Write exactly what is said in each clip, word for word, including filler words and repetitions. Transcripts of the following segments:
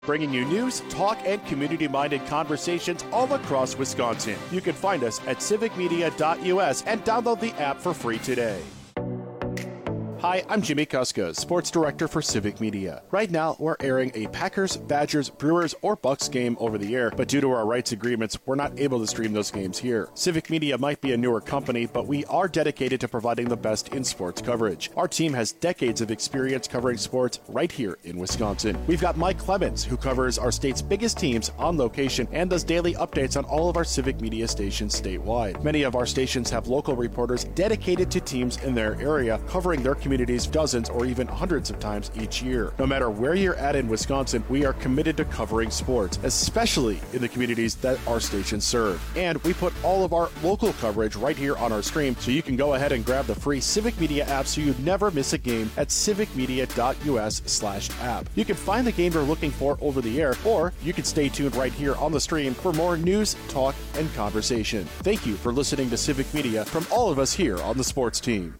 bringing you news, talk, and community-minded conversations all across Wisconsin. You can find us at civic media dot U S and download the app for free today. Hi, I'm Jimmy Kuska, Sports Director for Civic Media. Right now, we're airing a Packers, Badgers, Brewers, or Bucks game over the air, but due to our rights agreements, we're not able to stream those games here. Civic Media might be a newer company, but we are dedicated to providing the best in sports coverage. Our team has decades of experience covering sports right here in Wisconsin. We've got Mike Clemens, who covers our state's biggest teams on location and does daily updates on all of our Civic Media stations statewide. Many of our stations have local reporters dedicated to teams in their area, covering their communities dozens or even hundreds of times each year. No matter where you're at in Wisconsin, we are committed to covering sports, especially in the communities that our stations serve. And we put all of our local coverage right here on our stream, so you can go ahead and grab the free Civic Media app so you never miss a game at civic media dot U S slash app. You can find the game you're looking for over the air, or you can stay tuned right here on the stream for more news, talk, and conversation. Thank you for listening to Civic Media from all of us here on the sports team.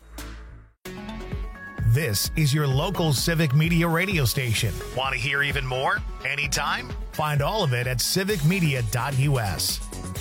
This is your local Civic Media radio station. Want to hear even more? Anytime? Find all of it at civic media dot U S.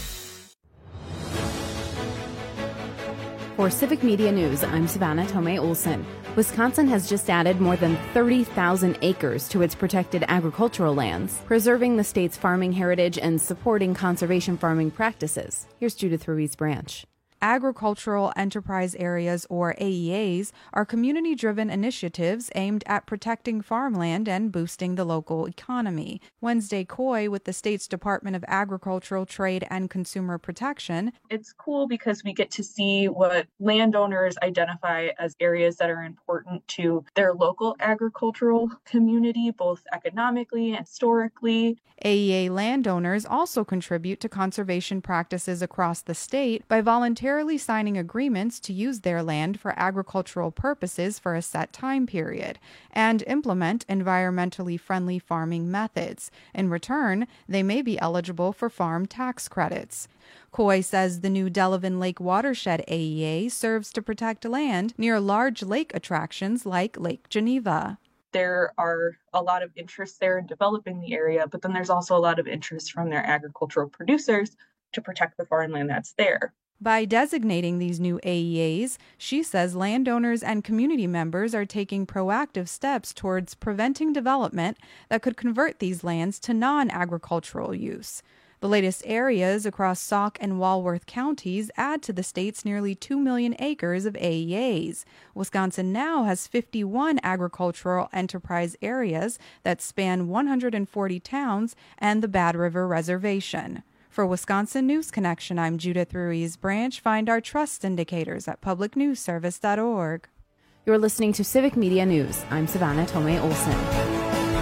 For Civic Media News, I'm Savannah Tomei Olson. Wisconsin has just added more than thirty thousand acres to its protected agricultural lands, preserving the state's farming heritage and supporting conservation farming practices. Here's Judith Ruiz-Branch. Agricultural Enterprise Areas, or A E As, are community-driven initiatives aimed at protecting farmland and boosting the local economy. Wednesday Coy with the state's Department of Agricultural, Trade, and Consumer Protection. It's cool because we get to see what landowners identify as areas that are important to their local agricultural community, both economically and historically. A E A landowners also contribute to conservation practices across the state by volunteering signing agreements to use their land for agricultural purposes for a set time period and implement environmentally friendly farming methods. In return, they may be eligible for farm tax credits. Coy says the new Delavan Lake Watershed A E A serves to protect land near large lake attractions like Lake Geneva. There are a lot of interest there in developing the area, but then there's also a lot of interest from their agricultural producers to protect the farmland that's there. By designating these new A E As, she says landowners and community members are taking proactive steps towards preventing development that could convert these lands to non-agricultural use. The latest areas across Sauk and Walworth counties add to the state's nearly two million acres of A E As. Wisconsin now has fifty-one agricultural enterprise areas that span one hundred forty towns and the Bad River Reservation. For Wisconsin News Connection, I'm Judith Ruiz-Branch. Find our trust indicators at public news service dot org. You're listening to Civic Media News. I'm Savannah Tomei Olson.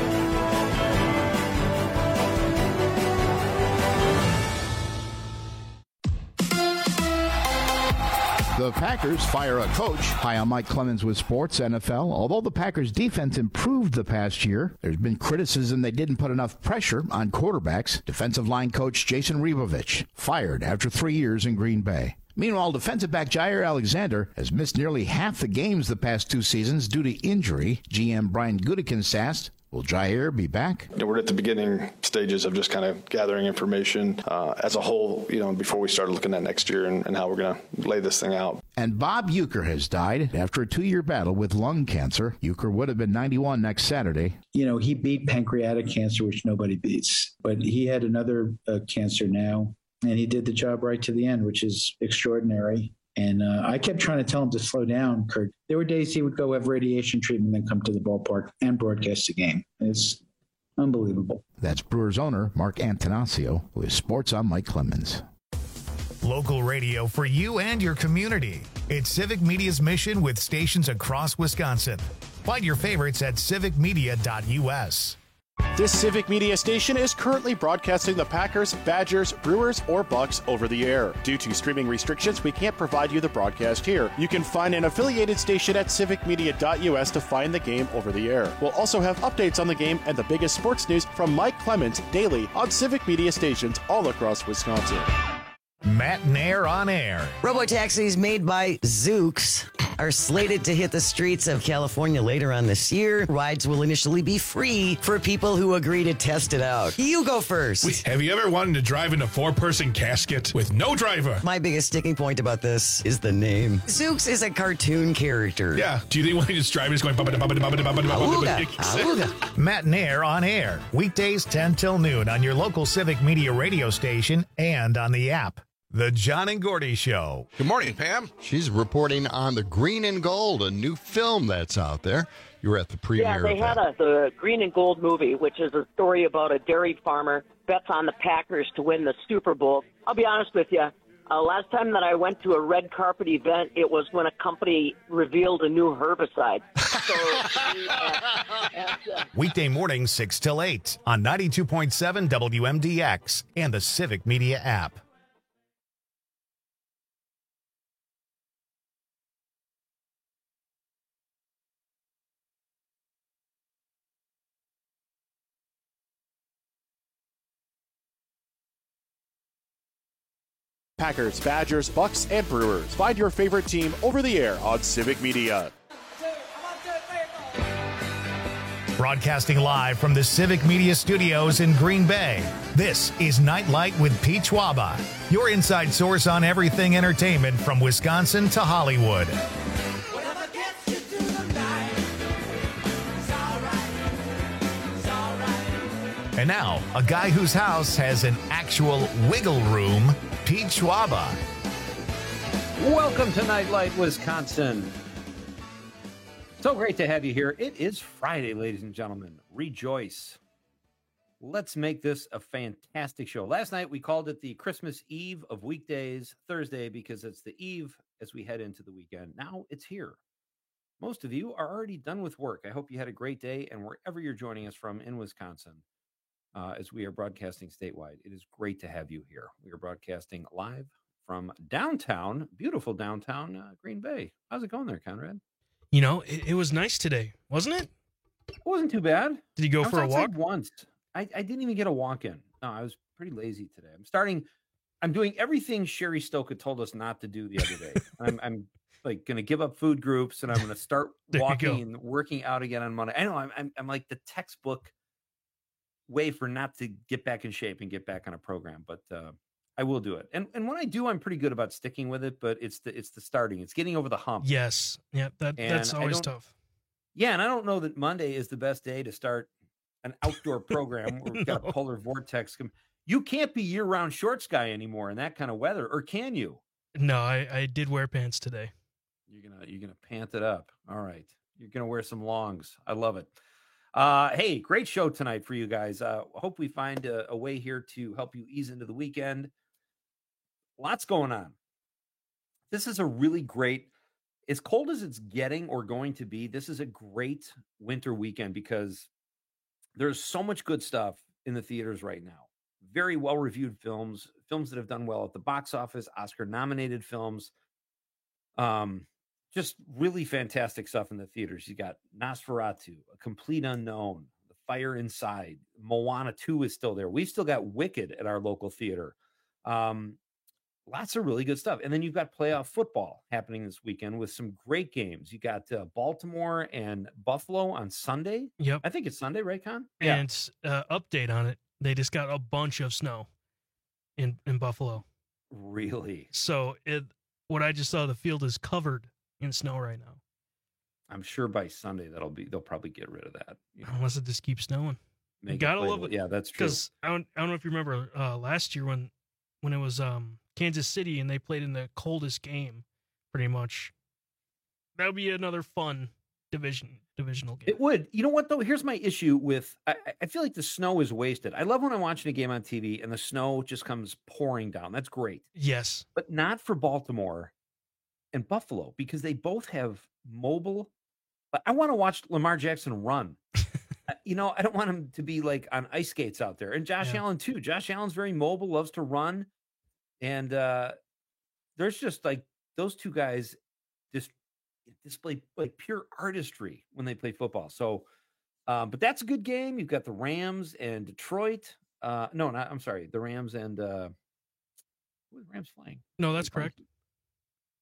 The Packers fire a coach. Hi, I'm Mike Clemens with Sports N F L. Although the Packers' defense improved the past year, there's been criticism they didn't put enough pressure on quarterbacks. Defensive line coach Jason Rebovich fired after three years in Green Bay. Meanwhile, defensive back Jair Alexander has missed nearly half the games the past two seasons due to injury. G M Brian Gutekunst asked, will Jair be back? You know, we're at the beginning stages of just kind of gathering information uh, as a whole, you know, before we start looking at next year and, and how we're going to lay this thing out. And Bob Uecker has died after a two-year battle with lung cancer. Uecker would have been ninety-one next Saturday. You know, he beat pancreatic cancer, which nobody beats. But he had another uh, cancer now, and he did the job right to the end, which is extraordinary. And uh, I kept trying to tell him to slow down, Kirk. There were days he would go have radiation treatment and then come to the ballpark and broadcast the game. It's unbelievable. That's Brewers owner Mark Antanasio with Sports on Mike Clemens. Local radio for you and your community. It's Civic Media's mission with stations across Wisconsin. Find your favorites at civic media dot U S. This Civic Media station is currently broadcasting the Packers, Badgers, Brewers, or Bucks over the air. Due to streaming restrictions, we can't provide you the broadcast here. You can find an affiliated station at civic media dot U S to find the game over the air. We'll also have updates on the game and the biggest sports news from Mike Clemens daily on Civic Media stations all across Wisconsin. Matt Nair on air. Robotaxis made by Zooks. are slated to hit the streets of California later on this year. Rides will initially be free for people who agree to test it out. You go first. Wait, have you ever wanted to drive in a four-person casket with no driver? My biggest sticking point about this is the name. Zooks is a cartoon character. Yeah. Do you think when he just driving is going... Awooga. Awooga. Matt and Air on air. Weekdays ten till noon on your local Civic Media radio station and on the app. The John and Gordy Show. Good morning, Pam. She's reporting on the Green and Gold, a new film that's out there. You were at the premiere. Yeah, they of had that. a, the Green and Gold movie, which is a story about a dairy farmer bets on the Packers to win the Super Bowl. I'll be honest with you. Uh, last time that I went to a red carpet event, it was when a company revealed a new herbicide. So, uh, and, uh, Weekday mornings six till eight on ninety-two point seven W M D X and the Civic Media app. Packers, Badgers, Bucks, and Brewers. Find your favorite team over the air on Civic Media. Broadcasting live from the Civic Media Studios in Green Bay, this is Nightlight with Pete Schwaba, your inside source on everything entertainment from Wisconsin to Hollywood. And now, a guy whose house has an actual wiggle room, Pete Schwaba. Welcome to Nightlight, Wisconsin. So great to have you here. It is Friday, ladies and gentlemen. Rejoice. Let's make this a fantastic show. Last night, we called it the Christmas Eve of weekdays, Thursday, because it's the eve as we head into the weekend. Now it's here. Most of you are already done with work. I hope you had a great day, and wherever you're joining us from in Wisconsin, Uh, as we are broadcasting statewide. It is great to have you here. We are broadcasting live from downtown, beautiful downtown uh, Green Bay. How's it going there, Conrad? You know, it, it was nice today, wasn't it? It wasn't too bad. Did you go I for a walk? Once. I, I didn't even get a walk in. No, I was pretty lazy today. I'm starting, I'm doing everything Sherry Stoka told us not to do the other day. I'm, I'm like going to give up food groups and I'm going to start walking and working out again on Monday. I know I'm, I'm, I'm like the textbook way for not to get back in shape and get back on a program, but uh, I will do it. And and when I do, I'm pretty good about sticking with it, but it's the it's the starting. It's getting over the hump. Yes. Yeah, that And that's I always don't- tough. Yeah, and I don't know that Monday is the best day to start an outdoor program where we've got a polar vortex. com- You can't be year-round shorts guy anymore in that kind of weather, or can you? No, I, I did wear pants today. You're gonna you're gonna pant it up. All right. You're gonna wear some longs. I love it. Uh, hey, great show tonight for you guys. Uh, hope we find a, a way here to help you ease into the weekend. Lots going on. This is a really great, as cold as it's getting or going to be, this is a great winter weekend because there's so much good stuff in the theaters right now. Very well-reviewed films, films that have done well at the box office, Oscar-nominated films. Um, just really fantastic stuff in the theaters. You got Nosferatu, A Complete Unknown, The Fire Inside, Moana two is still there. We've still got Wicked at our local theater. Um, lots of really good stuff. And then you've got playoff football happening this weekend with some great games. You got uh, Baltimore and Buffalo on Sunday. Yep. I think it's Sunday, right, Con? And uh, update on it. They just got a bunch of snow in, in Buffalo. Really? So it what I just saw, the field is covered in snow right now. I'm sure by Sunday that'll be they'll probably get rid of that. You know, Unless it just keeps snowing. make You it gotta love playable. it. Yeah, that's true. Because I don't, I don't know if you remember uh, last year when when it was um, Kansas City and they played in the coldest game, pretty much. That would be another fun division divisional game. It would. You know what, though? Here's my issue with, I, I feel like the snow is wasted. I love when I'm watching a game on T V and the snow just comes pouring down. That's great. Yes. But not for Baltimore and Buffalo because they both have mobile. But I want to watch Lamar Jackson run. Uh, you know, I don't want him to be like on ice skates out there. And Josh Yeah. Allen, too. Josh Allen's very mobile, loves to run. And uh, there's just like those two guys just display like pure artistry when they play football. So, um, but that's a good game. You've got the Rams and Detroit. Uh, no, not, I'm sorry. The Rams and uh, who are the Rams playing? No, that's correct.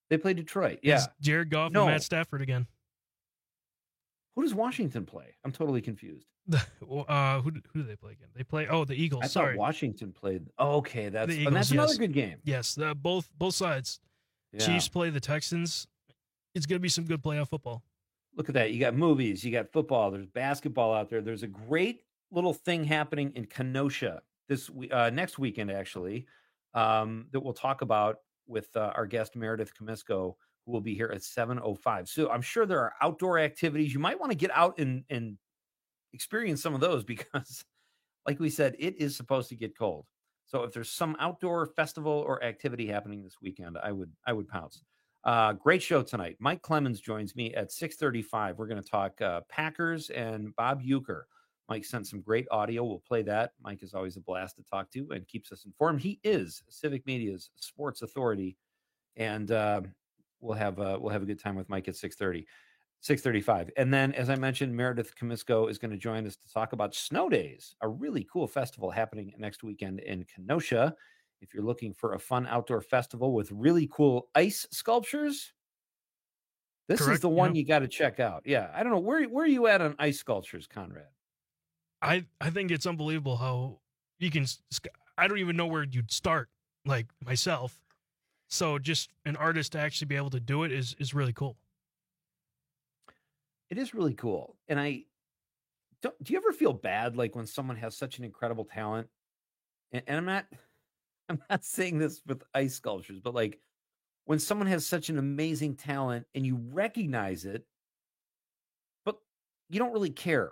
They play Detroit. Yeah. It's Jared Goff no. and Matt Stafford again. Who does Washington play? I'm totally confused. uh, who, who do they play again? They play, oh, the Eagles. I Sorry. thought Washington played. Oh, okay. That's, The and Eagles, that's yes. another good game. Yes, the, both both sides. Yeah. Chiefs play the Texans. It's going to be some good playoff football. Look at that. You got movies, you got football, there's basketball out there. There's a great little thing happening in Kenosha this uh, next weekend, actually, um, that we'll talk about with uh, our guest Meredith Comisco, who will be here at seven oh five. So I'm sure there are outdoor activities. You might want to get out and, and experience some of those because, like we said, it is supposed to get cold. So if there's some outdoor festival or activity happening this weekend, I would I would pounce. Uh, great show tonight. Mike Clemens joins me at six thirty-five. We're going to talk uh, Packers and Bob Uecker. Mike sent some great audio. We'll play that. Mike is always a blast to talk to and keeps us informed. He is Civic Media's sports authority, and uh, we'll have uh, we'll have a good time with Mike at six thirty, six thirty-five. And then, as I mentioned, Meredith Comisco is going to join us to talk about Snow Days, a really cool festival happening next weekend in Kenosha. If you're looking for a fun outdoor festival with really cool ice sculptures, this Correct, is the one yeah. you got to check out. Yeah, I don't know where where are you at on ice sculptures, Conrad? I, I think it's unbelievable how you can. I don't even know where you'd start, like myself. So just an artist to actually be able to do it is is really cool. It is really cool, and I don't. Do you ever feel bad like when someone has such an incredible talent? And, and I'm not. I'm not saying this with ice sculptures, but like when someone has such an amazing talent and you recognize it, but you don't really care.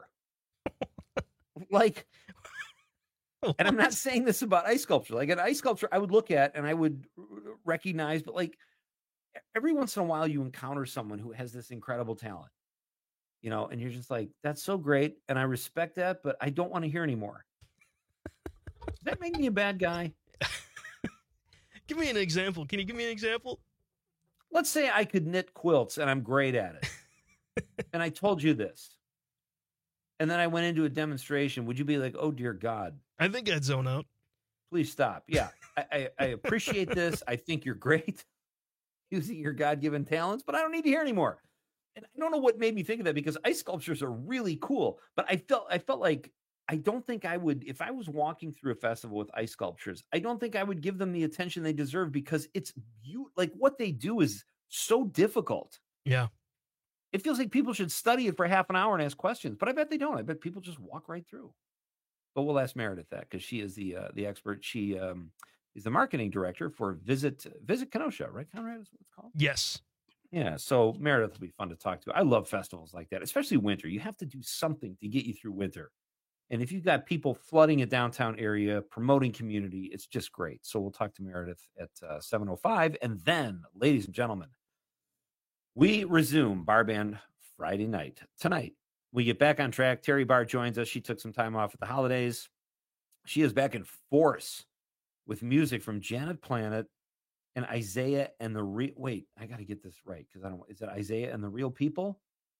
Like, and I'm not saying this about ice sculpture. Like an ice sculpture, I would look at and I would recognize, but like every once in a while you encounter someone who has this incredible talent, you know, and you're just like, that's so great. And I respect that, but I don't want to hear anymore. Does that make me a bad guy? Give me an example. Can you give me an example? Let's say I could knit quilts and I'm great at it. And I told you this. And then I went into a demonstration. Would you be like, oh, dear God? I think I'd zone out. Please stop. Yeah, I, I, I appreciate this. I think you're great using your God-given talents, but I don't need to hear anymore. And I don't know what made me think of that because ice sculptures are really cool. But I felt I felt like I don't think I would, if I was walking through a festival with ice sculptures, I don't think I would give them the attention they deserve because it's you like what they do is so difficult. Yeah. It feels like people should study it for half an hour and ask questions, but I bet they don't. I bet people just walk right through. But we'll ask Meredith that because she is the uh, the expert. She um, is the marketing director for Visit Visit Kenosha, right, Conrad? Is what it's called? Yes. Yeah. So Meredith will be fun to talk to. I love festivals like that, especially winter. You have to do something to get you through winter. And if you've got people flooding a downtown area, promoting community, it's just great. So we'll talk to Meredith at uh, seven oh five. And then, ladies and gentlemen, we resume Bar Band Friday night. Tonight, we get back on track. Terry Barr joins us. She took some time off at the holidays. She is back in force with music from Janet Planet and Isaiah and the Real... Wait, I got to get this right because I don't... Is it Isaiah and the Real People?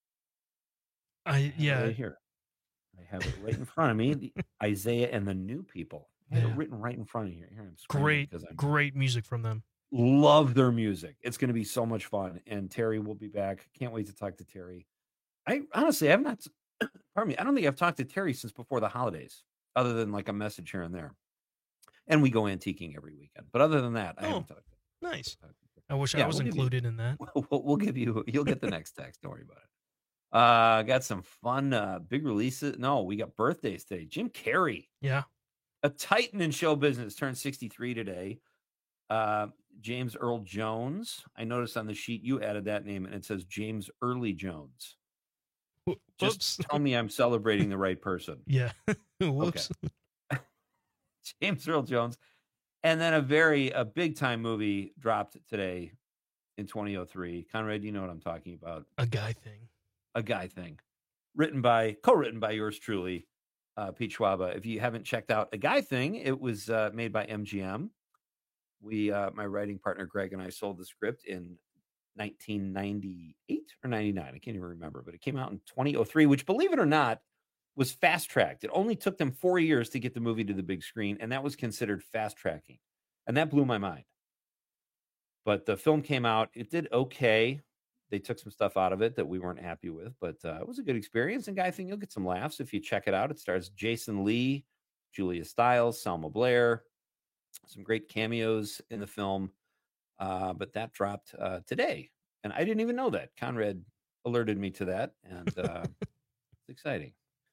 I Yeah. Right here. I have it right in front of me. The Isaiah and the New People. I have Yeah. it written right in front of you. Here I'm Great, I'm great music from them. love their music. It's going to be so much fun. And Terry will be back. Can't wait to talk to Terry. I honestly, I've not, pardon me, I don't think I've talked to Terry since before the holidays, other than like a message here and there. And we go antiquing every weekend. But other than that, I Oh, haven't talked to Nice. I wish Yeah, I was we'll give you- included in that. We'll, we'll give you, you'll get the next text. Don't worry about it. Uh, got some fun, uh, big releases. No, we got birthdays today. Jim Carrey, Yeah. a titan in show business, turned sixty-three today. Uh, James Earl Jones. I noticed on the sheet you added that name and it says James Early Jones. Just tell me I'm celebrating the right person. Yeah. Whoops. Okay. James Earl Jones. And then a very, a big time movie dropped today in twenty oh three. Conrad, you know what I'm talking about. A guy thing. A Guy Thing. Written by, co-written by yours truly, uh, Pete Schwaba. If you haven't checked out A Guy Thing, it was uh, made by M G M. We, uh, my writing partner Greg and I sold the script in nineteen ninety-eight or ninety-nine. I can't even remember, but it came out in twenty oh three, which, believe it or not, was fast-tracked. It only took them four years to get the movie to the big screen, and that was considered fast-tracking. And that blew my mind. But the film came out. It did okay. They took some stuff out of it that we weren't happy with, but uh, it was a good experience. And I think you'll get some laughs if you check it out. It stars Jason Lee, Julia Stiles, Selma Blair, some great cameos in the film. Uh, but that dropped uh, today, and I didn't even know that. Conrad alerted me to that, and uh, it's exciting.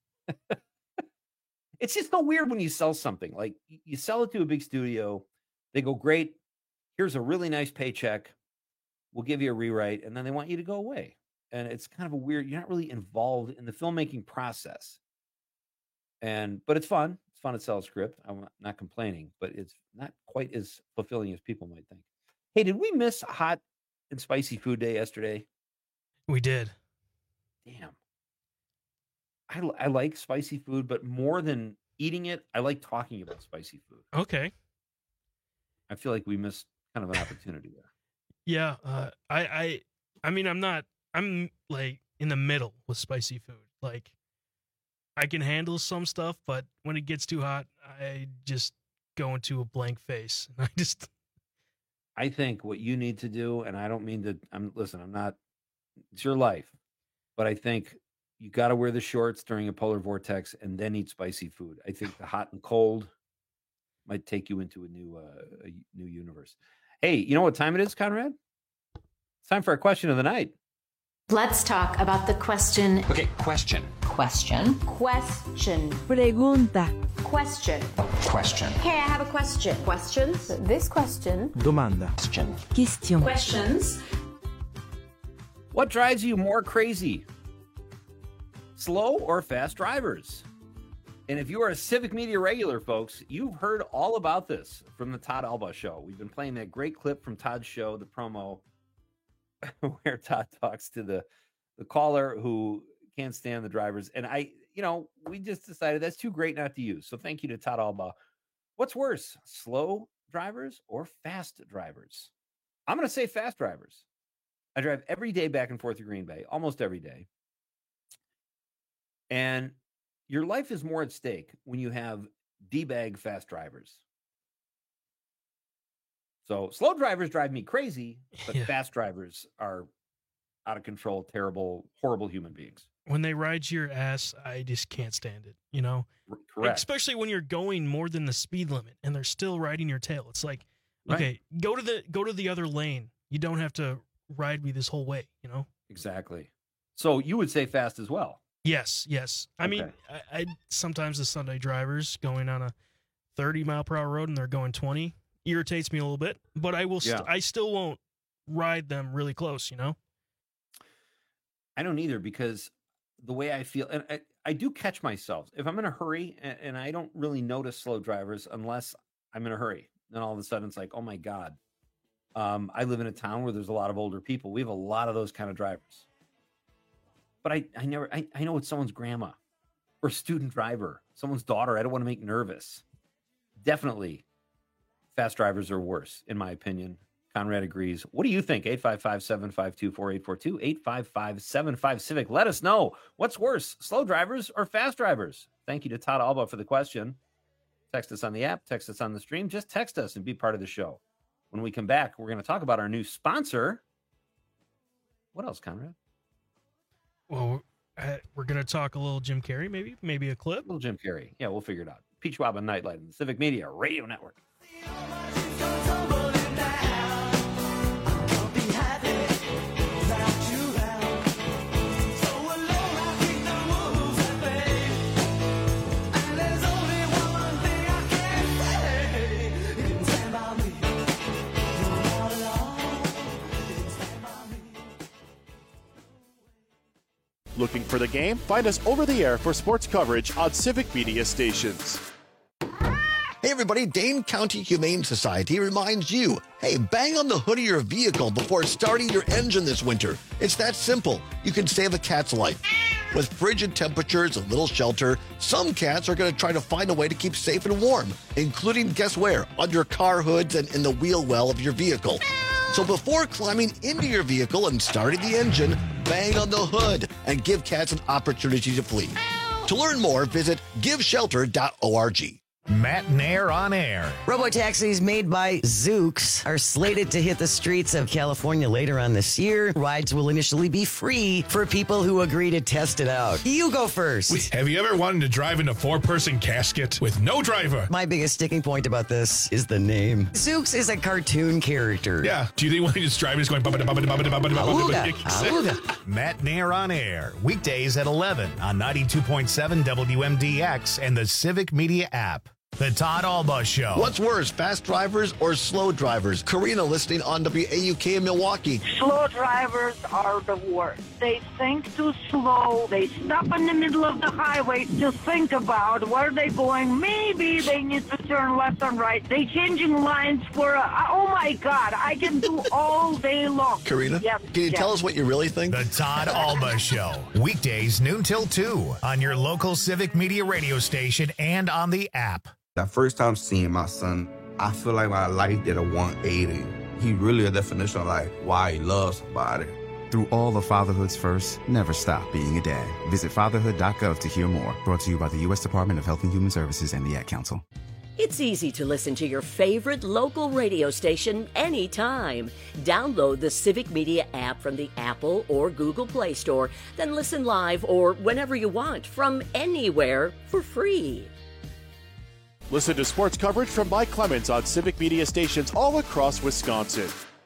It's just so weird when you sell something. Like, you sell it to a big studio, they go, great, here's a really nice paycheck, we'll give you a rewrite, and then they want you to go away. And it's kind of a weird, you're not really involved in the filmmaking process. And, but it's fun. It's fun to sell a script. I'm not complaining, but it's not quite as fulfilling as people might think. Hey, did we miss Hot and Spicy Food Day yesterday? We did. Damn. I, I like spicy food, but more than eating it, I like talking about spicy food. Okay. I feel like we missed kind of an opportunity there. Yeah. Uh, I, I, I mean, I'm not, I'm like in the middle with spicy food. Like, I can handle some stuff, but when it gets too hot, I just go into a blank face. I just, I think what you need to do, and I don't mean to, I'm listen, I'm not, it's your life, but I think you got to wear the shorts during a polar vortex and then eat spicy food. I think the hot and cold might take you into a new, uh, a new universe. Hey, you know what time it is, Conrad? It's time for a question of the night. Let's talk about the question. Okay, question. Question. Question. Pregunta. Question. Question. Hey, I have a question. Questions? This question. Domanda. Question. Question. Questions. What drives you more crazy? Slow or fast drivers? And if you are a Civic Media regular, folks, you've heard all about this from the Todd Alba show. We've been playing that great clip from Todd's show, the promo, where Todd talks to the, the caller who can't stand the drivers. And I, you know, we just decided that's too great not to use. So thank you to Todd Alba. What's worse, slow drivers or fast drivers? I'm going to say fast drivers. I drive every day back and forth to Green Bay, almost every day. And your life is more at stake when you have D-bag fast drivers. So slow drivers drive me crazy, but yeah. Fast drivers are out of control, terrible, horrible human beings. When they ride your ass, I just can't stand it, you know? Correct. Especially when you're going more than the speed limit and they're still riding your tail. It's like, okay, right. go to the go to the other lane. You don't have to ride me this whole way, you know? Exactly. So you would say fast as well. Yes, yes. I okay. mean, I, I sometimes the Sunday drivers going on a thirty mile per hour road and they're going twenty irritates me a little bit, but I will. St- yeah. I still won't ride them really close. You know. I don't either because the way I feel, and I, I do catch myself if I'm in a hurry, and, and I don't really notice slow drivers unless I'm in a hurry. Then all of a sudden it's like, oh my god. Um, I live in a town where there's a lot of older people. We have a lot of those kind of drivers. But I, I never, I, I know it's someone's grandma or student driver, someone's daughter. I don't want to make nervous. Definitely fast drivers are worse, in my opinion. Conrad agrees. What do you think? eight five five, seven five two, four eight four two, eight five five, seven five Civic. Let us know. What's worse, slow drivers or fast drivers? Thank you to Todd Alba for the question. Text us on the app, text us on the stream. Just text us and be part of the show. When we come back, we're going to talk about our new sponsor. What else, Conrad? Well, uh, we're going to talk a little Jim Carrey, maybe, maybe a clip. A little Jim Carrey. Yeah, we'll figure it out. Peach Wab and Nightlight in the Civic Media Radio Network. Looking for the game? Find us over the air for sports coverage on Civic Media stations. Hey everybody, Dane County Humane Society reminds you, hey, bang on the hood of your vehicle before starting your engine this winter. It's that simple. You can save a cat's life. With frigid temperatures and little shelter, some cats are going to try to find a way to keep safe and warm, including, guess where? Under car hoods and in the wheel well of your vehicle. So before climbing into your vehicle and starting the engine, bang on the hood and give cats an opportunity to flee. To learn more, visit give shelter dot org. Matnair on Air. Robotaxis made by Zoox are slated to hit the streets of California later on this year. Rides will initially be free for people who agree to test it out. You go first. Wait, have you ever wanted to drive in a four-person casket with no driver? My biggest sticking point about this is the name. Zoox is a cartoon character. Yeah. Do you think when he's driving, he's going... Matnair on Air. Weekdays at eleven on ninety-two point seven W M D X and the Civic Media app. The Todd Alba Show. What's worse, fast drivers or slow drivers? Karina listening on W A U K in Milwaukee. Slow drivers are the worst. They think too slow. They stop in the middle of the highway to think about where they're going. Maybe they need to turn left and right. They changing lines for, a, oh my God, I can do all day long. Karina, yes, can you yes. tell us what you really think? The Todd Alba Show. Weekdays noon till two on your local Civic Media radio station and on the app. The first time seeing my son, I feel like my life did a one eighty. He really a definition of like why he loves somebody. Through all the fatherhood's first, never stop being a dad. Visit fatherhood dot gov to hear more. Brought to you by the U S Department of Health and Human Services and the Ad Council. It's easy to listen to your favorite local radio station anytime. Download the Civic Media app from the Apple or Google Play Store, then listen live or whenever you want from anywhere for free. Listen to sports coverage from Mike Clemens on Civic Media stations all across Wisconsin.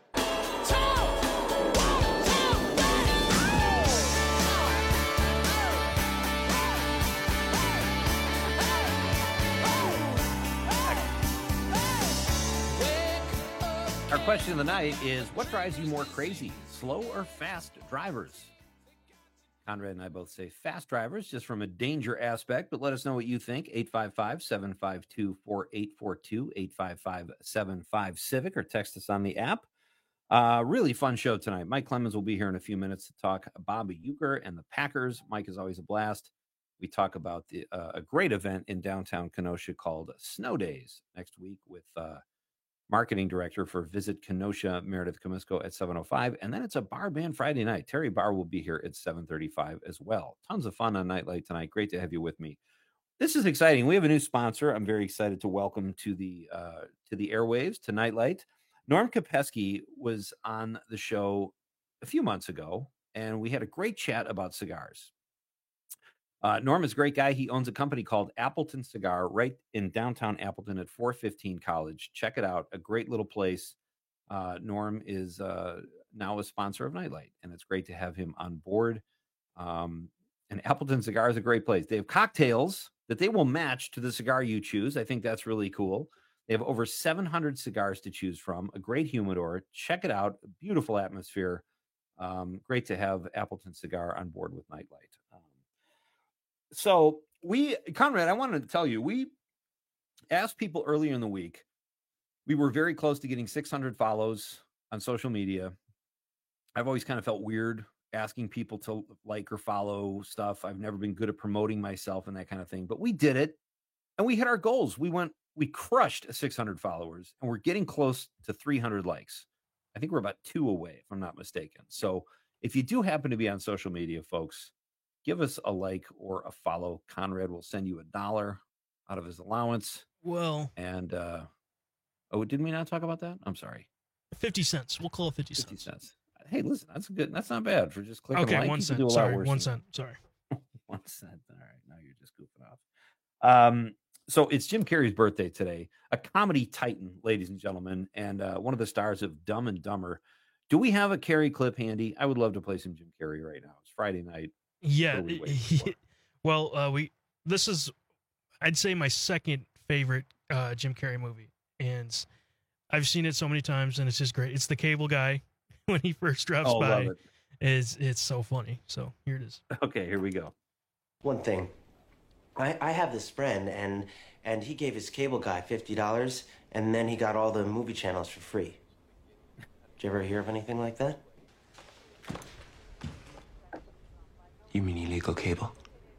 Our question of the night is, what drives you more crazy, slow or fast drivers? Conrad and I both say fast drivers, just from a danger aspect, but let us know what you think. eight five five, seven five two, four eight four two, eight five five, seven five, Civic, or text us on the app. Uh, really fun show tonight. Mike Clemens will be here in a few minutes to talk Bobby Uecker and the Packers. Mike is always a blast. We talk about the, uh, a great event in downtown Kenosha called Snow Days next week with uh, marketing director for Visit Kenosha, Meredith Comisco at seven oh five. And then it's a bar band Friday night. Terry Barr will be here at seven thirty-five as well. Tons of fun on Nightlight tonight. Great to have you with me. This is exciting. We have a new sponsor. I'm very excited to welcome to the uh, to the airwaves, to Nightlight. Norm Kopecky was on the show a few months ago, and we had a great chat about cigars. Uh, Norm is a great guy. He owns a company called Appleton Cigar right in downtown Appleton at four fifteen College. Check it out. A great little place. Uh, Norm is uh, now a sponsor of Nightlight, and it's great to have him on board. Um, and Appleton Cigar is a great place. They have cocktails that they will match to the cigar you choose. I think that's really cool. They have over seven hundred cigars to choose from, a great humidor. Check it out. A beautiful atmosphere. Um, great to have Appleton Cigar on board with Nightlight. Um, So we, Conrad, I wanted to tell you, we asked people earlier in the week. We were very close to getting six hundred follows on social media. I've always kind of felt weird asking people to like or follow stuff. I've never been good at promoting myself and that kind of thing, but we did it and we hit our goals. We went, we crushed six hundred followers and we're getting close to three hundred likes. I think we're about two away, if I'm not mistaken. So if you do happen to be on social media, folks, give us a like or a follow. Conrad will send you a dollar out of his allowance. Well, and uh, oh, didn't we not talk about that? I'm sorry. fifty cents. We'll call it fifty, fifty cents. cents. Hey, listen, that's good. That's not bad for just clicking okay, like. one You cent. do a lot Sorry, worse one than cent. Sorry. One cent. All right. Now you're just goofing off. Um, so it's Jim Carrey's birthday today, a comedy titan, ladies and gentlemen, and uh, one of the stars of Dumb and Dumber. Do we have a Carrey clip handy? I would love to play some Jim Carrey right now. It's Friday night. Yeah. Well, uh, we this is, I'd say, my second favorite uh, Jim Carrey movie, and I've seen it so many times, and it's just great. It's The Cable Guy when he first drops Oh, by. love it. It's it's so funny. So here it is. Okay, here we go. One thing, I, I have this friend, and and he gave his cable guy fifty dollars, and then he got all the movie channels for free. Did you ever hear of anything like that? You mean illegal cable?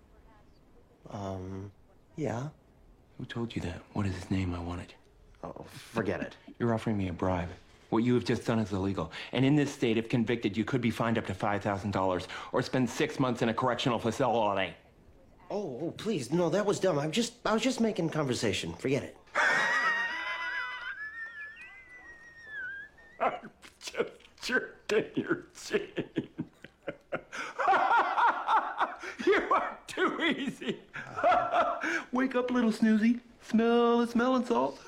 Um, yeah. Who told you that? What is his name? I want it. Oh, forget it. You're offering me a bribe. What you have just done is illegal. And in this state, if convicted, you could be fined up to five thousand dollars or spend six months in a correctional facility. Oh, oh, please, no, that was dumb. I'm just, I was just making conversation. Forget it. I'm just jerking your chin. You are too easy. Wake up, little snoozy. Smell the smelling salt.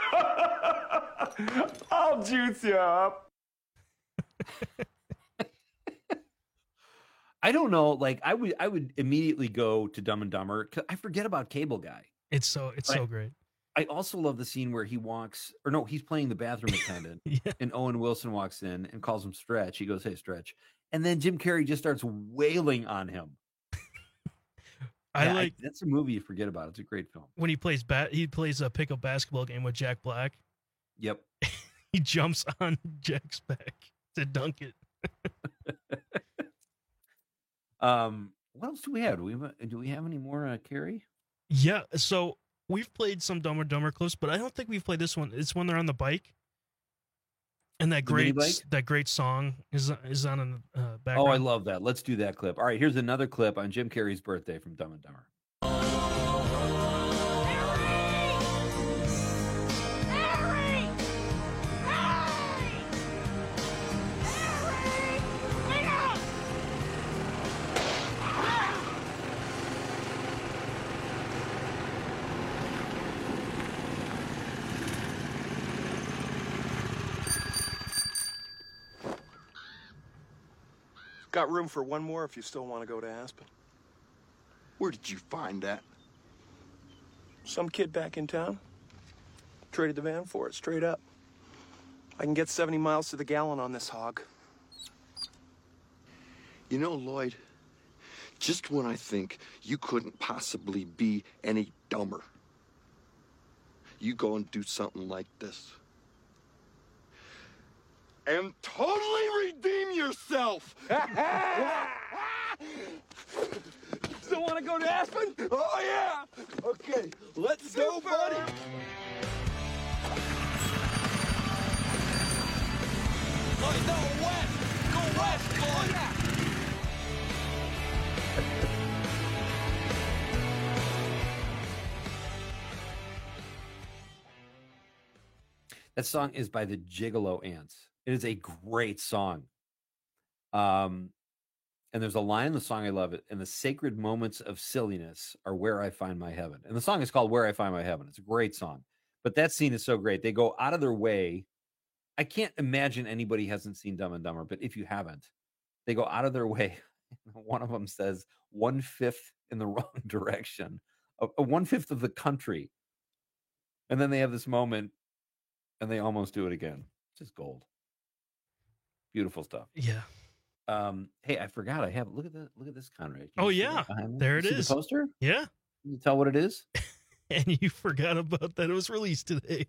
I'll juice you up. I don't know. Like I would, I would immediately go to Dumb and Dumber. 'Cause I forget about Cable Guy. It's so, it's But so I- great. I also love the scene where he walks, or no, he's playing the bathroom attendant, and Owen Wilson walks in and calls him Stretch. He goes, "Hey, Stretch," and then Jim Carrey just starts wailing on him. I Yeah, like that's a movie you forget about. It's a great film. when he plays bat. He plays a pickup basketball game with Jack Black. Yep. He jumps on Jack's back to dunk it. Um, what else do we have? Do we have, do we have any more uh, Carrie? Yeah, so we've played some Dumb and Dumber clips, but I don't think we've played this one. It's when they're on the bike, and that The mini great bike? that great song is is on in the uh, Oh, background. I love that. Let's do that clip. All right, here's another clip on Jim Carrey's birthday from Dumb and Dumber. Got room for one more if you still want to go to Aspen. Where did you find that? Some kid back in town traded the van for it, straight up. I can get seventy miles to the gallon on this hog. You know, Lloyd, just when I think you couldn't possibly be any dumber, you go and do something like this. And totally redeem yourself! Still want to go to Aspen? Oh, yeah! Okay, let's go, buddy! Lloyd, no, west! Go west, Lloyd! That song is by the Gigolo Ants. It is a great song. Um, and there's a line in the song I love it. And the sacred moments of silliness are where I find my heaven. And the song is called Where I Find My Heaven. It's a great song. But that scene is so great. They go out of their way. I can't imagine anybody hasn't seen Dumb and Dumber, but if you haven't, they go out of their way. One of them says one fifth in the wrong direction, a, a one fifth of the country. And then they have this moment and they almost do it again. It's just gold. Beautiful stuff. Yeah. Um, hey, I forgot. I have look at the look at this, Conrad. Can Oh you see yeah, that behind me? there You it see is. The poster? Yeah. Can you tell what it is? And you forgot about that. It was released today.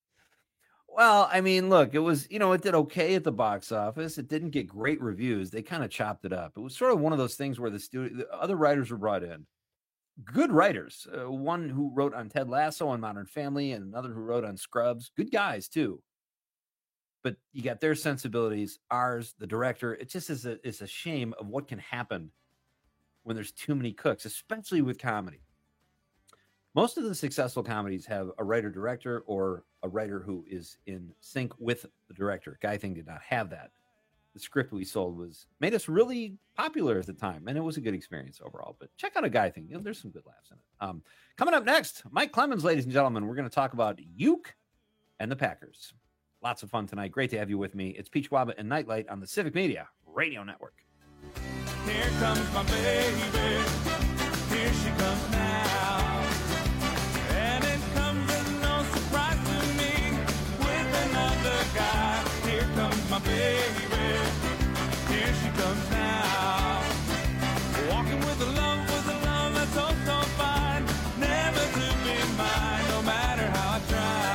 Well, I mean, look, it was, you know, it did okay at the box office. It didn't get great reviews. They kind of chopped it up. It was sort of one of those things where the studio, the other writers were brought in. Good writers. Uh, one who wrote on Ted Lasso and Modern Family, and another who wrote on Scrubs. Good guys too. But you got their sensibilities, ours, the director. It just is a it's a shame of what can happen when there's too many cooks, especially with comedy. Most of the successful comedies have a writer director or a writer who is in sync with the director. Guy Thing did not have that. The script we sold was made us really popular at the time, and it was a good experience overall. But check out A Guy Thing. You know, there's some good laughs in it. Um, coming up next, Mike Clemens, ladies and gentlemen, we're going to talk about Uke and the Packers. Lots of fun tonight. Great to have you with me. It's Peach Waba and Nightlight on the Civic Media Radio Network. Here comes my baby. Here she comes now. And it comes as no surprise to me with another guy. Here comes my baby. Here she comes now. Walking with a love, with a love that's so, so fine. Never to be mine, no matter how I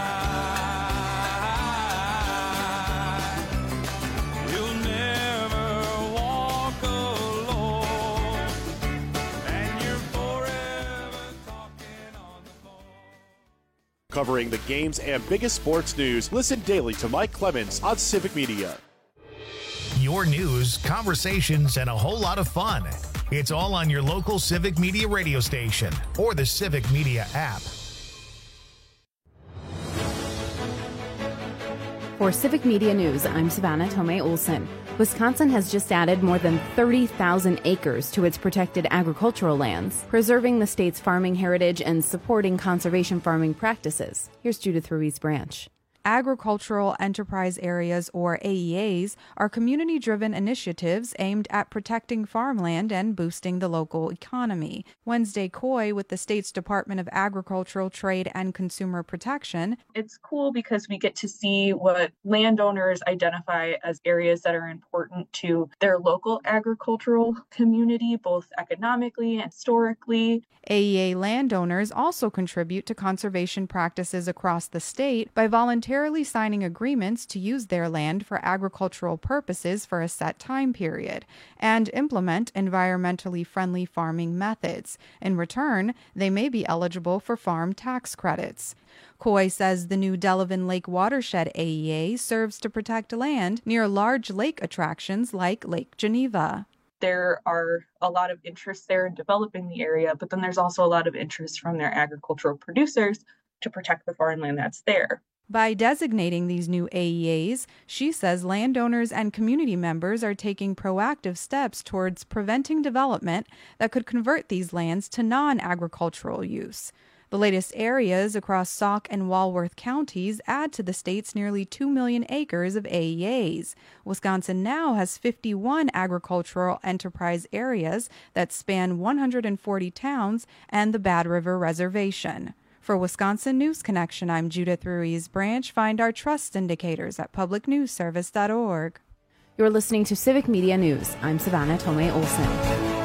try. You'll never walk alone. And you're forever talking on the phone. Covering the games and biggest sports news, listen daily to Mike Clemens on Civic Media. Your news, conversations, and a whole lot of fun. It's all on your local Civic Media radio station or the Civic Media app. For Civic Media News, I'm Savannah Tomei Olson. Wisconsin has just added more than thirty thousand acres to its protected agricultural lands, preserving the state's farming heritage and supporting conservation farming practices. Here's Judith Ruiz-Branch. Agricultural Enterprise Areas, or A E As, are community-driven initiatives aimed at protecting farmland and boosting the local economy. Wednesday Coy with the state's Department of Agricultural, Trade, and Consumer Protection. It's cool because we get to see what landowners identify as areas that are important to their local agricultural community, both economically and historically. A E A landowners also contribute to conservation practices across the state by voluntarily signing agreements to use their land for agricultural purposes for a set time period and implement environmentally friendly farming methods. In return, they may be eligible for farm tax credits. Coy says the new Delavan Lake Watershed A E A serves to protect land near large lake attractions like Lake Geneva. There are a lot of interest there in developing the area, but then there's also a lot of interest from their agricultural producers to protect the farmland that's there. By designating these new A E As, she says landowners and community members are taking proactive steps towards preventing development that could convert these lands to non-agricultural use. The latest areas across Sauk and Walworth counties add to the state's nearly two million acres of A E As. Wisconsin now has fifty-one agricultural enterprise areas that span one hundred forty towns and the Bad River Reservation. For Wisconsin News Connection, I'm Judith Ruiz-Branch. Find our trust indicators at public news service dot org. You're listening to Civic Media News. I'm Savannah Tomei Olson.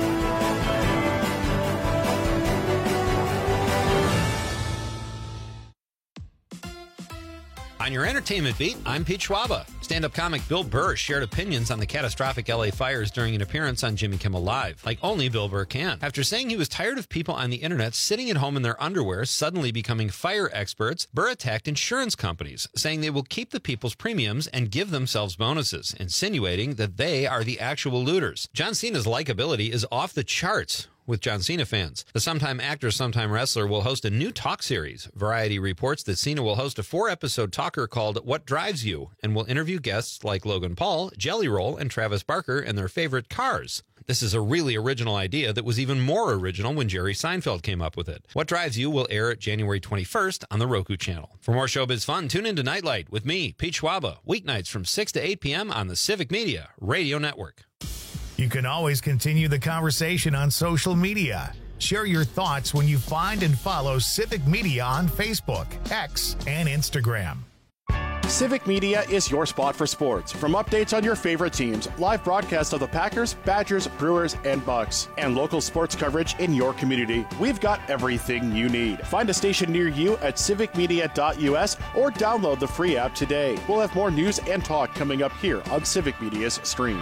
On your entertainment beat, I'm Pete Schwaba. Stand-up comic Bill Burr shared opinions on the catastrophic L A fires during an appearance on Jimmy Kimmel Live, like only Bill Burr can. After saying he was tired of people on the internet sitting at home in their underwear suddenly becoming fire experts, Burr attacked insurance companies, saying they will keep the people's premiums and give themselves bonuses, insinuating that they are the actual looters. John Cena's likability is off the charts with John Cena fans. The sometime actor, sometime wrestler will host a new talk series. Variety reports that Cena will host a four-episode talker called What Drives You and will interview guests like Logan Paul, Jelly Roll, and Travis Barker and their favorite cars. This is a really original idea that was even more original when Jerry Seinfeld came up with it. What Drives You will air January twenty-first on the Roku channel. For more showbiz fun, tune into Nightlight with me, Pete Schwaba, weeknights from six to eight p.m. on the Civic Media Radio Network. You can always continue the conversation on social media. Share your thoughts when you find and follow Civic Media on Facebook, X, and Instagram. Civic Media is your spot for sports. From updates on your favorite teams, live broadcasts of the Packers, Badgers, Brewers, and Bucks, and local sports coverage in your community, we've got everything you need. Find a station near you at civic media dot u s or download the free app today. We'll have more news and talk coming up here on Civic Media's stream.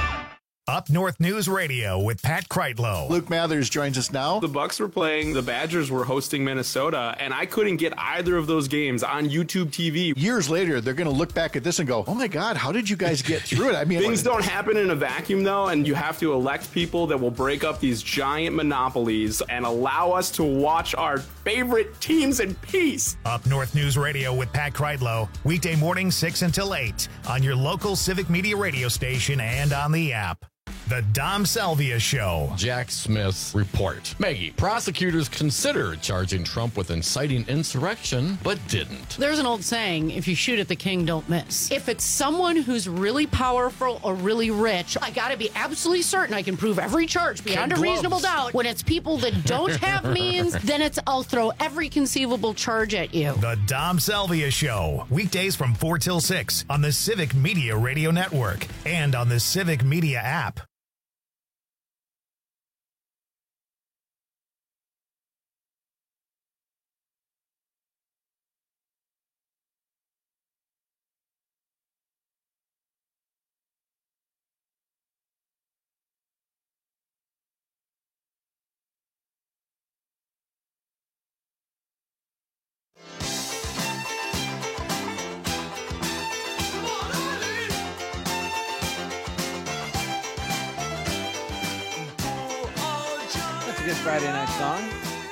Up North News Radio with Pat Kreitlow. Luke Mathers joins us now. The Bucks were playing, the Badgers were hosting Minnesota, and I couldn't get either of those games on YouTube T V. Years later, they're going to look back at this and go, oh my God, how did you guys get through it? I mean, things don't happen in a vacuum, though, and you have to elect people that will break up these giant monopolies and allow us to watch our favorite teams in peace. Up North News Radio with Pat Kreitlow, weekday morning six until eight on your local Civic Media radio station and on the app. The Dom Salvia Show. Jack Smith's report. Maggie, prosecutors considered charging Trump with inciting insurrection, but didn't. There's an old saying, if you shoot at the king, don't miss. If it's someone who's really powerful or really rich, I gotta be absolutely certain I can prove every charge beyond Kid a reasonable gloves. doubt. When it's people that don't have means, then it's I'll throw every conceivable charge at you. The Dom Salvia Show. Weekdays from four till six on the Civic Media Radio Network and on the Civic Media app. greatest Friday night song.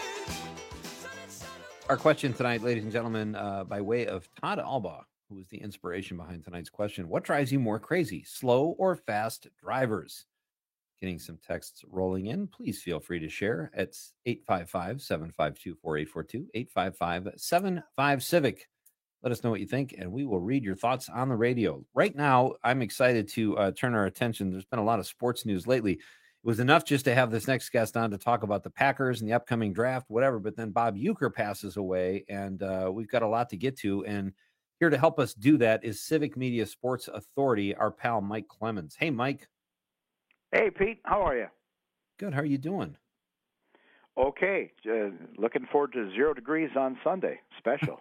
Our question tonight, ladies and gentlemen, uh, by way of Todd Alba, who was the inspiration behind tonight's question. What drives you more crazy, slow or fast drivers? Getting some texts rolling in. Please feel free to share. It's eight five five, seven five two, four eight four two, eight five five, seven five, Civic. Let us know what you think, and we will read your thoughts on the radio. Right now, I'm excited to uh, turn our attention. There's been a lot of sports news lately. It was enough just to have this next guest on to talk about the Packers and the upcoming draft, whatever, but then Bob Uecker passes away, and uh, we've got a lot to get to, and here to help us do that is Civic Media Sports Authority, our pal Mike Clemens. Hey, Mike. Hey, Pete. How are you? Good. How are you doing? Okay. Uh, looking forward to zero degrees on Sunday. Special.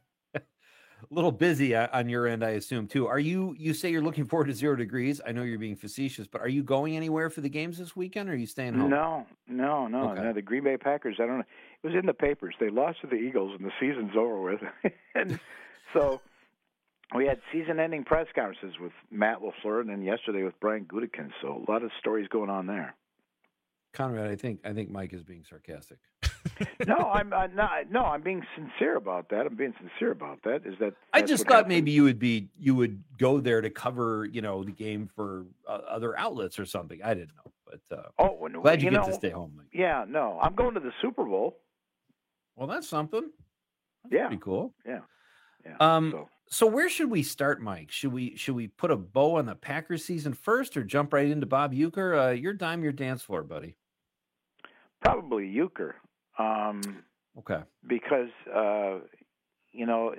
A little busy on your end, I assume, too. Are you, you say you're looking forward to zero degrees. I know you're being facetious, but are you going anywhere for the games this weekend, or are you staying home? No, no, no. Okay. no the Green Bay Packers, I don't know. It was in the papers. They lost to the Eagles, and the season's over with. And so we had season-ending press conferences with Matt LaFleur, and then yesterday with Brian Gutekunst. So a lot of stories going on there. Conrad, I think I think Mike is being sarcastic. no, I'm uh, not. No, I'm being sincere about that. I'm being sincere about that. Is that I just thought maybe you would be you would go there to cover, you know, the game for uh, other outlets or something. I didn't know, but uh, oh, well, glad you, you get know, to stay home, Mike. Yeah, no, I'm going to the Super Bowl. Well, that's something. That's yeah, pretty cool. Yeah, yeah. Um, so. so where should we start, Mike? Should we should we put a bow on the Packers season first, or jump right into Bob Uecker? Uh, your dime, your dance floor, buddy. Probably Uecker. Um, okay. Because, uh, you know,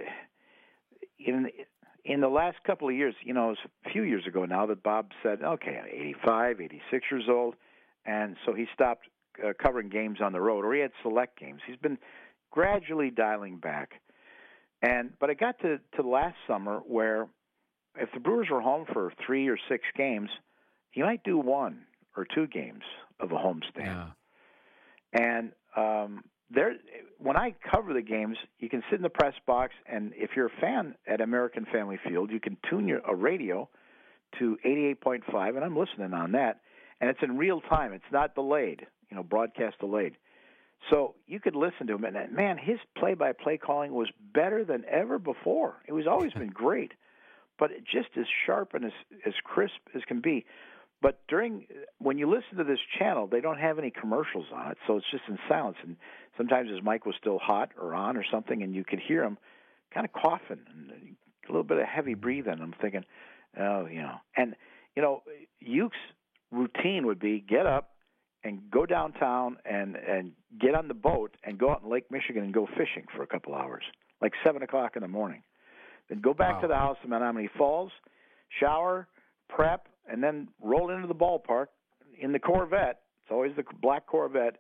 in in the last couple of years, you know, it was a few years ago now that Bob said, okay, I'm eighty-five, eighty-six years old, and so he stopped uh, covering games on the road, or he had select games. He's been gradually dialing back. And but it got to, to last summer where if the Brewers were home for three or six games, he might do one or two games of a homestand. Yeah. And um, there, when I cover the games, you can sit in the press box, and if you're a fan at American Family Field, you can tune your a radio to eighty-eight point five, and I'm listening on that, and it's in real time. It's not delayed, you know, broadcast delayed. So you could listen to him, and man, his play-by-play calling was better than ever before. It was always been great, but it just as sharp and as as crisp as can be. But during when you listen to this channel, they don't have any commercials on it, so it's just in silence. And sometimes his mic was still hot or on or something, and you could hear him kind of coughing and a little bit of heavy breathing. I'm thinking, oh, you know. And, you know, Uke's routine would be get up and go downtown and, and get on the boat and go out in Lake Michigan and go fishing for a couple hours, like seven o'clock in the morning. Then go back Wow. to the house in Menominee Falls, shower, prep, and then roll into the ballpark in the Corvette. It's always the black Corvette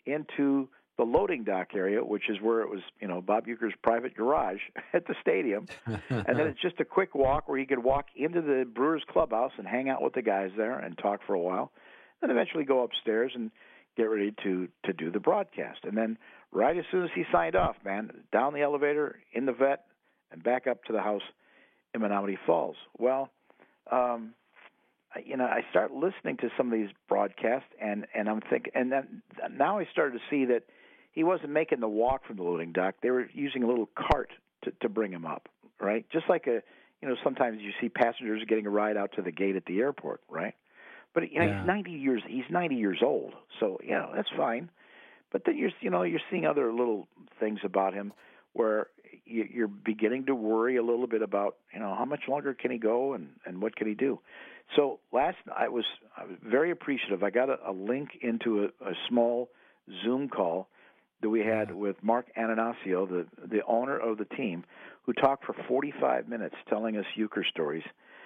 into the loading dock area, which is where it was, you know, Bob Uecker's private garage at the stadium. And then it's just a quick walk where you could walk into the Brewers clubhouse and hang out with the guys there and talk for a while. Then eventually go upstairs and get ready to, to do the broadcast. And then right as soon as he signed off, man, down the elevator, in the vet, and back up to the house in Menominee Falls. Well, um, you know, I start listening to some of these broadcasts, and, and I'm thinking, and then now I started to see that he wasn't making the walk from the loading dock. They were using a little cart to, to bring him up, right? Just like a, you know, sometimes you see passengers getting a ride out to the gate at the airport, right? But you know, Yeah. he's ninety years. He's ninety years old, so you know that's fine. But then you're, you know, you're seeing other little things about him where you- you're beginning to worry a little bit about, you know, how much longer can he go and, and what can he do? So last night I was I was very appreciative. I got a, a link into a, a small Zoom call that we had with Mark Ananasio, the the owner of the team, who talked for forty-five minutes telling us Uecker stories.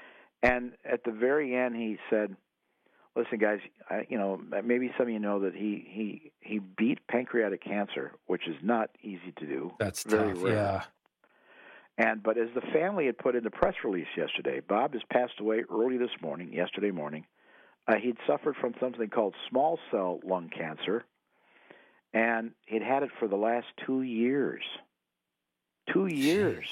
And at the very end, he said, "Listen, guys, I, you know, maybe some of you know that he he he beat pancreatic cancer, which is not easy to do. That's very tough. rare. Yeah. And but as the family had put in the press release yesterday, Bob has passed away early this morning, yesterday morning. Uh, he'd suffered from something called small cell lung cancer, and he'd had it for the last two years. Two years.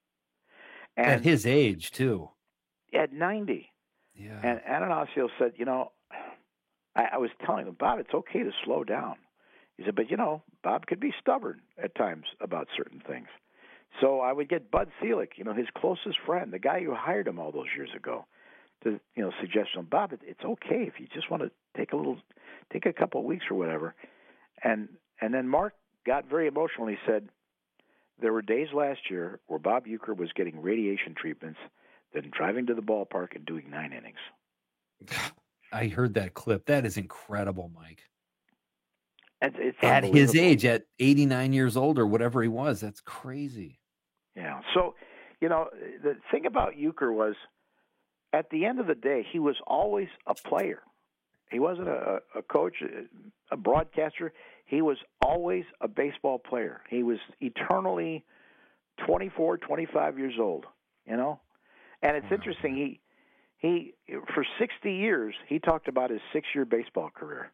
And At his age, too. at ninety. Yeah. And Ananasio said, you know, I, I was telling him, Bob, it's okay to slow down. He said, but, you know, Bob could be stubborn at times about certain things. So I would get Bud Selig, you know, his closest friend, the guy who hired him all those years ago, to, you know, suggest to him, Bob, it, it's okay if you just want to take a little, take a couple of weeks or whatever. And and then Mark got very emotional. He said, there were days last year where Bob Uecker was getting radiation treatments, then driving to the ballpark and doing nine innings. I heard that clip. That is incredible, Mike. It's, it's at his age, at eighty-nine years old or whatever he was, that's crazy. Yeah. So, you know, the thing about Uecker was, at the end of the day, he was always a player. He wasn't a, a coach, a broadcaster. He was always a baseball player. He was eternally twenty-four, twenty-five years old, you know? And it's interesting, he he for sixty years, he talked about his six-year baseball career.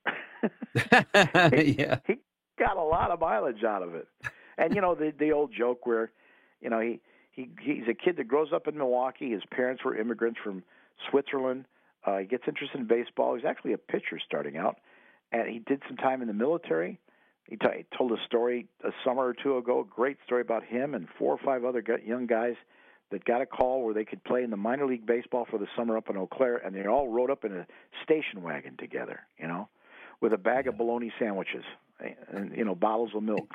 he, yeah. he got a lot of mileage out of it. And, you know, the the old joke where, you know, he, he he's a kid that grows up in Milwaukee. His parents were immigrants from Switzerland. Uh, he gets interested in baseball. He's actually a pitcher starting out. And he did some time in the military. He, t- he told a story a summer or two ago, a great story about him and four or five other g- young guys that got a call where they could play in the minor league baseball for the summer up in Eau Claire, and they all rode up in a station wagon together, you know, with a bag of bologna sandwiches and, you know, bottles of milk.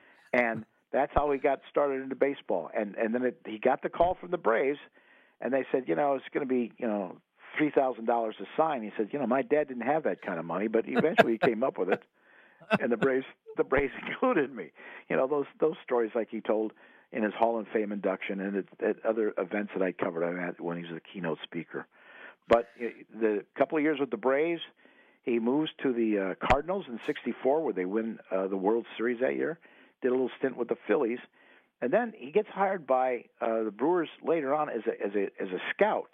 And that's how he got started into baseball. And and then it, he got the call from the Braves, and they said, you know, it's going to be, you know, three thousand dollars to sign. He said, you know, my dad didn't have that kind of money, but eventually he came up with it. And the Braves the Braves included me. You know, those those stories like he told in his Hall of Fame induction and at, at other events that I covered I'm at when he was a keynote speaker. But the couple of years with the Braves, he moves to the uh, Cardinals in sixty-four, where they win uh, the World Series that year. Did a little stint with the Phillies, and then he gets hired by uh, the Brewers later on as a as a as a scout,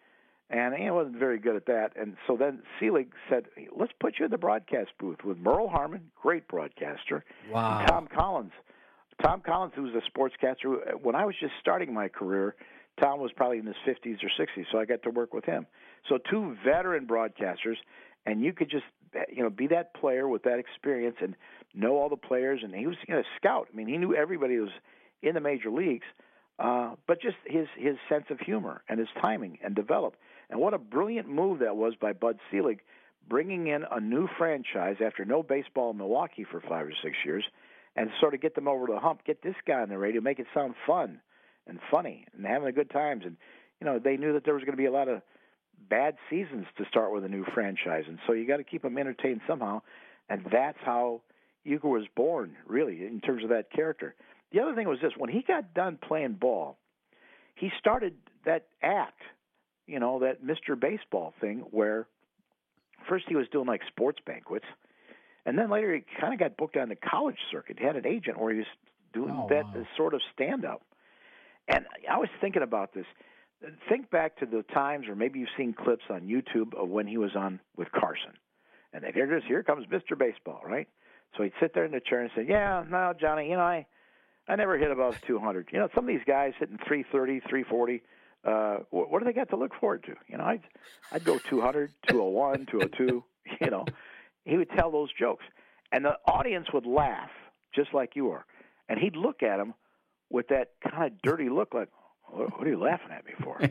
and he wasn't very good at that. And so then Selig said, "Let's put you in the broadcast booth with Merle Harmon, great broadcaster, wow. and Tom Collins. Tom Collins, who was a sportscaster when I was just starting my career. Tom was probably in his fifties or sixties, so I got to work with him. So two veteran broadcasters, and you could just, you know, be that player with that experience and know all the players. And he was, you know, a scout. I mean, he knew everybody who was in the major leagues, uh, but just his his sense of humor and his timing and develop. And what a brilliant move that was by Bud Selig, bringing in a new franchise after no baseball in Milwaukee for five or six years, and sort of get them over the hump, get this guy on the radio, make it sound fun and funny and having a good times. And, you know, they knew that there was going to be a lot of bad seasons to start with a new franchise. And so you got to keep them entertained somehow. And that's how Uecker was born, really, in terms of that character. The other thing was this. When he got done playing ball, he started that act, you know, that Mister Baseball thing where first he was doing like sports banquets. And then later he kind of got booked on the college circuit. He had an agent where he was doing oh, that wow. sort of stand-up. And I was thinking about this. Think back to the times, or maybe you've seen clips on YouTube of when he was on with Carson. And then here, here comes Mister Baseball, right? So he'd sit there in the chair and say, yeah, no, Johnny, you know, I, I never hit above two hundred. You know, some of these guys hitting three thirty, three forty, uh, what, what do they got to look forward to? You know, I'd, I'd go two hundred, two oh one, two oh two, you know. He would tell those jokes. And the audience would laugh, just like you are. And he'd look at him with that kind of dirty look like, what are you laughing at me for?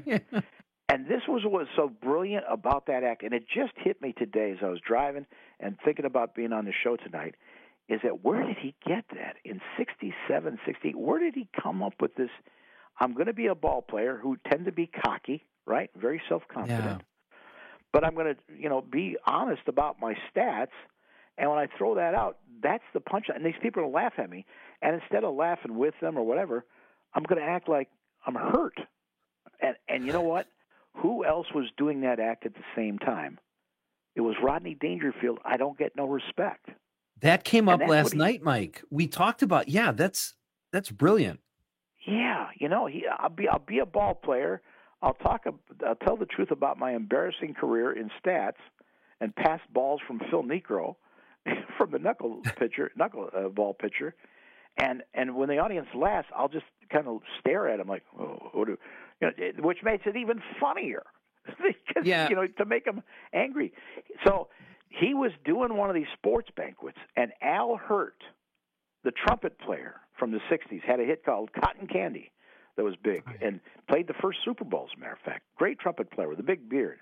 And this was what was so brilliant about that act. And it just hit me today as I was driving and thinking about being on the show tonight, is that where did he get that? In sixty-seven, sixty-eight, where did he come up with this? I'm going to be a ball player who tend to be cocky, right? Very self-confident. Yeah. But I'm going to, you know, be honest about my stats. And when I throw that out, that's the punchline. And these people will laugh at me. And instead of laughing with them or whatever, I'm going to act like I'm hurt. And and you know what? Who else was doing that act at the same time? It was Rodney Dangerfield. I don't get no respect. That came up last he, night, Mike. We talked about, yeah, that's that's brilliant. Yeah, you know, he, I'll be I'll be a ball player. I'll talk. I'll tell the truth about my embarrassing career in stats and pass balls from Phil Niekro, from the knuckle pitcher, knuckle uh, ball pitcher. And and when the audience laughs, I'll just kind of stare at him like, oh, what do, you know, it, which makes it even funnier because, yeah. you know, to make them angry. So he was doing one of these sports banquets, and Al Hirt, the trumpet player from the sixties, had a hit called Cotton Candy that was big and played the first Super Bowl, as a matter of fact. Great trumpet player with a big beard.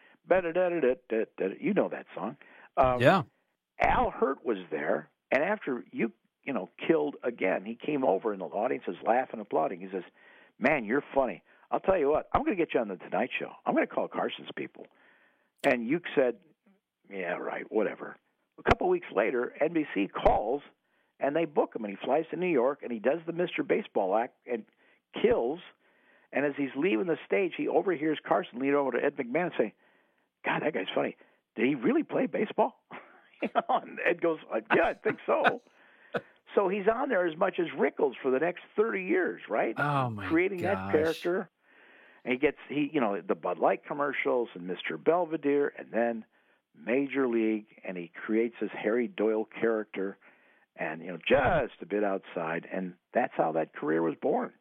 You know that song. Um, yeah. Al Hirt was there, and after you, you know, killed again, he came over, and the audience is laughing, applauding. He says, man, you're funny. I'll tell you what, I'm going to get you on the Tonight Show. I'm going to call Carson's people. And Uke said, yeah, right, whatever. A couple weeks later, N B C calls, and they book him, and he flies to New York, and he does the Mister Baseball act and kills. And as he's leaving the stage, he overhears Carson lean over to Ed McMahon and say, God, that guy's funny. Did he really play baseball? You know, and Ed goes, yeah, I think so. So he's on there as much as Rickles for the next thirty years, right? Oh, my Creating gosh. that character. And he gets, he, you know, the Bud Light commercials and Mister Belvedere and then Major League, and he creates this Harry Doyle character and, you know, just a bit outside. And that's how that career was born.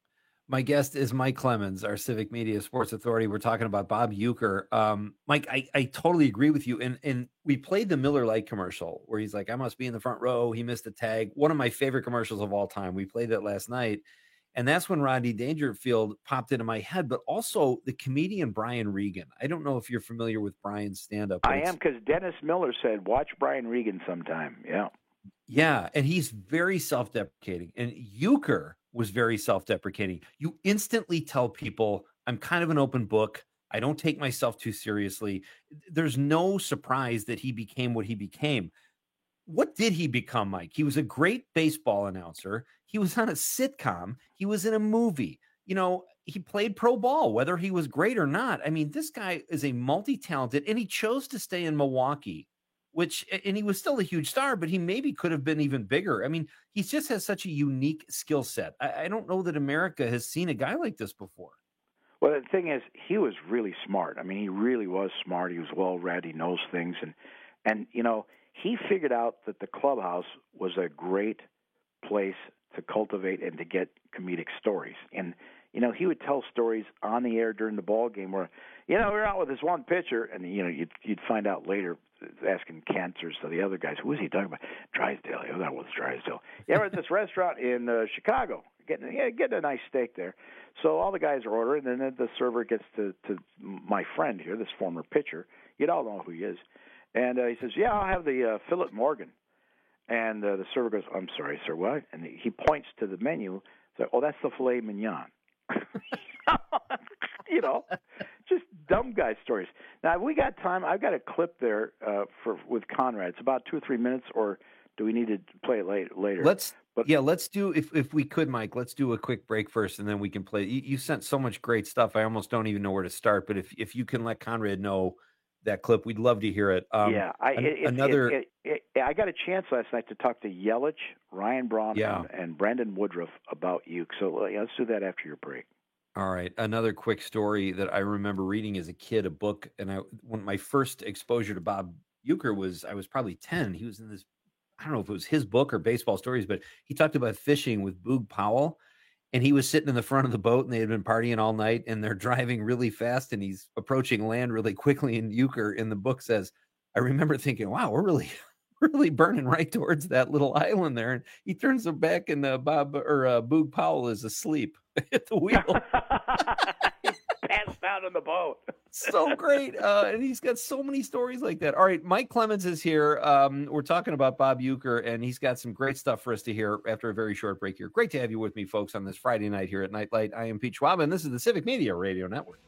My guest is Mike Clemens, our Civic Media Sports Authority. We're talking about Bob Uecker. Um, Mike, I, I totally agree with you. And and we played the Miller Lite commercial where he's like, I must be in the front row. He missed the tag. One of my favorite commercials of all time. We played that last night. And that's when Rodney Dangerfield popped into my head, but also the comedian Brian Regan. I don't know if you're familiar with Brian's stand-up. I am, because Dennis Miller said, watch Brian Regan sometime. Yeah. Yeah, and he's very self-deprecating. And Uecker was very self-deprecating. You instantly tell people, I'm kind of an open book. I don't take myself too seriously. There's no surprise that he became what he became. What did he become, Mike? He was a great baseball announcer. He was on a sitcom. He was in a movie. You know, he played pro ball, whether he was great or not. I mean, this guy is a multi-talented, and he chose to stay in Milwaukee, which, and he was still a huge star, but he maybe could have been even bigger. I mean, he just has such a unique skill set. I, I don't know that America has seen a guy like this before. Well, the thing is, he was really smart. I mean, he really was smart. He was well-read. He knows things. And, and you know, he figured out that the clubhouse was a great place to cultivate and to get comedic stories. And, you know, he would tell stories on the air during the ball game where, you know, we we're out with this one pitcher, and, you know, you'd, you'd find out later, asking cancers to the other guys, who was he talking about? Drysdale. Oh, that was Drysdale. Yeah, we're at this restaurant in uh, Chicago, getting yeah, getting a nice steak there. So all the guys are ordering, and then the server gets to, to my friend here, this former pitcher. You'd all know who he is. And uh, he says, yeah, I'll have the uh, Philip Morgan. And uh, the server goes, I'm sorry, sir, what? And he points to the menu. So, oh, that's the filet mignon. You know, just dumb guy stories. Now, have we got time? I've got a clip there uh, for with Conrad. It's about two or three minutes, or do we need to play it late, later? Let's, but, yeah, let's do, if, if we could, Mike, let's do a quick break first, and then we can play. You, you sent so much great stuff. I almost don't even know where to start, but if, if you can let Conrad know that clip, we'd love to hear it. Um, yeah, I, an, it, another. It, it, it, I got a chance last night to talk to Yelich, Ryan Braun, yeah. and, and Brandon Woodruff about you. So uh, let's do that after your break. All right. Another quick story that I remember reading as a kid, a book. And I, when my first exposure to Bob Uecker was, I was probably ten. He was in this, I don't know if it was his book or Baseball Stories, but he talked about fishing with Boog Powell. And he was sitting in the front of the boat, and they had been partying all night, and they're driving really fast, and he's approaching land really quickly. And Uecker in the book says, I remember thinking, wow, we're really, really burning right towards that little island there. And he turns them back, and uh, Bob or uh, Boog Powell is asleep at the wheel. Passed out on the boat. So great. Uh, and he's got so many stories like that. All right. Mike Clemens is here. Um, we're talking about Bob Uecker, and he's got some great stuff for us to hear after a very short break here. Great to have you with me, folks, on this Friday night here at Nightlight. I am Pete Schwab, and this is the Civic Media Radio Network.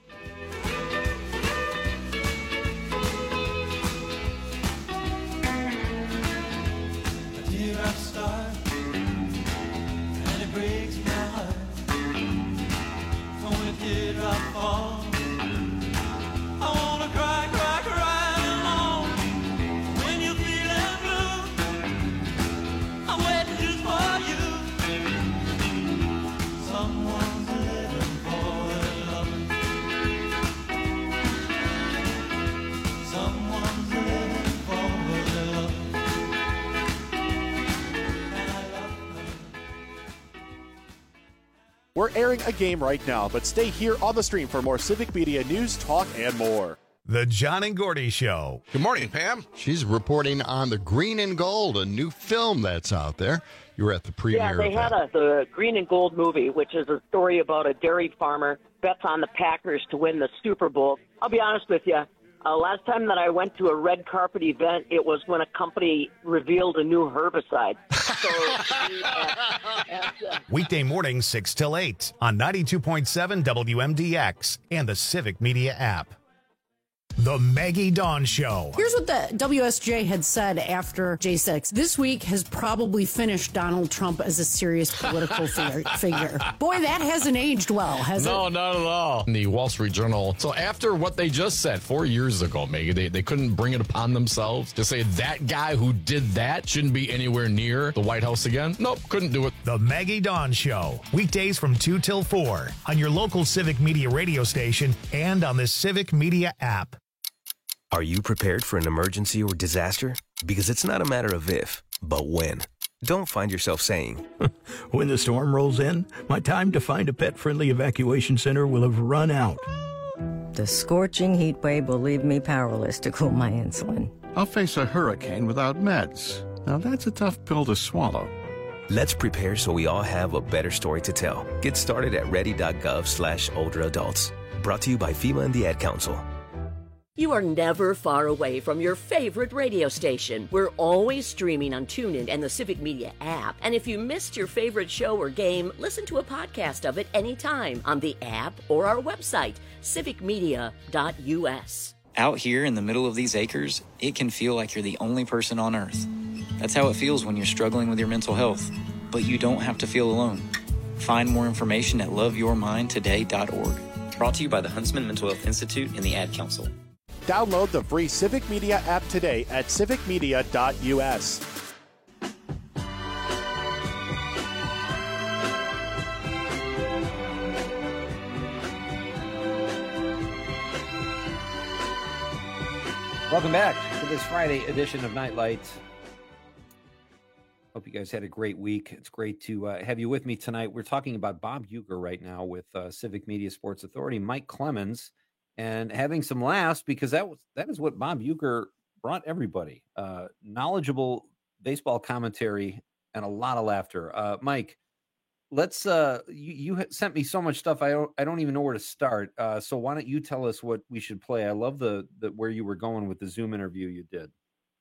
A teardrop star, and it breaks my heart. When a teardrop falls, I wanna cry, cry, cry alone. When you're feeling blue, I'm waiting just for you. Someone's living for their love. Someone's living for their love. And I love them. We're airing a game right now, but stay here on the stream for more Civic Media news, talk, and more. The John and Gordy Show. Good morning, Pam. She's reporting on The Green and Gold, a new film that's out there. You were at the premiere. Yeah, they of had that. a, the Green and Gold movie, which is a story about a dairy farmer bets on the Packers to win the Super Bowl. I'll be honest with you. Uh, last time that I went to a red carpet event, it was when a company revealed a new herbicide. So, uh, and, uh, Weekday mornings, six till eight on ninety-two point seven W M D X and the Civic Media app. The Maggie Dawn Show. Here's what the W S J had said after J six. This week has probably finished Donald Trump as a serious political figure. figure. Boy, that hasn't aged well, has no, it? not at all. In the Wall Street Journal. So after what they just said four years ago, Maggie, they, they couldn't bring it upon themselves to say that guy who did that shouldn't be anywhere near the White House again. Nope, couldn't do it. The Maggie Dawn Show. Weekdays from two till four on your local Civic Media radio station and on the Civic Media app. Are you prepared for an emergency or disaster? Because it's not a matter of if, but when. Don't find yourself saying, when the storm rolls in, my time to find a pet-friendly evacuation center will have run out. The scorching heat wave will leave me powerless to cool my insulin. I'll face a hurricane without meds. Now that's a tough pill to swallow. let's prepare so we all have a better story to tell. Get started at ready.gov slash older adults. Brought to you by FEMA and the Ad Council. You are never far away from your favorite radio station. We're always streaming on TuneIn and the Civic Media app. And if you missed your favorite show or game, listen to a podcast of it anytime on the app or our website, civic media dot u s. Out here in the middle of these acres, it can feel like you're the only person on Earth. That's how it feels when you're struggling with your mental health. But you don't have to feel alone. Find more information at love your mind today dot org. Brought to you by the Huntsman Mental Health Institute and the Ad Council. Download the free Civic Media app today at civic media dot u s. Welcome back to this Friday edition of Nightlight. Hope you guys had a great week. It's great to uh, have you with me tonight. We're talking about Bob Uecker right now with uh, Civic Media Sports Authority, Mike Clemens, and having some laughs because that was that is what Bob Uecker brought everybody. Uh, knowledgeable baseball commentary and a lot of laughter. Uh, Mike, let's. Uh, you, you sent me so much stuff. I don't. I don't even know where to start. Uh, so why don't you tell us what we should play? I love the, the where you were going with the Zoom interview you did.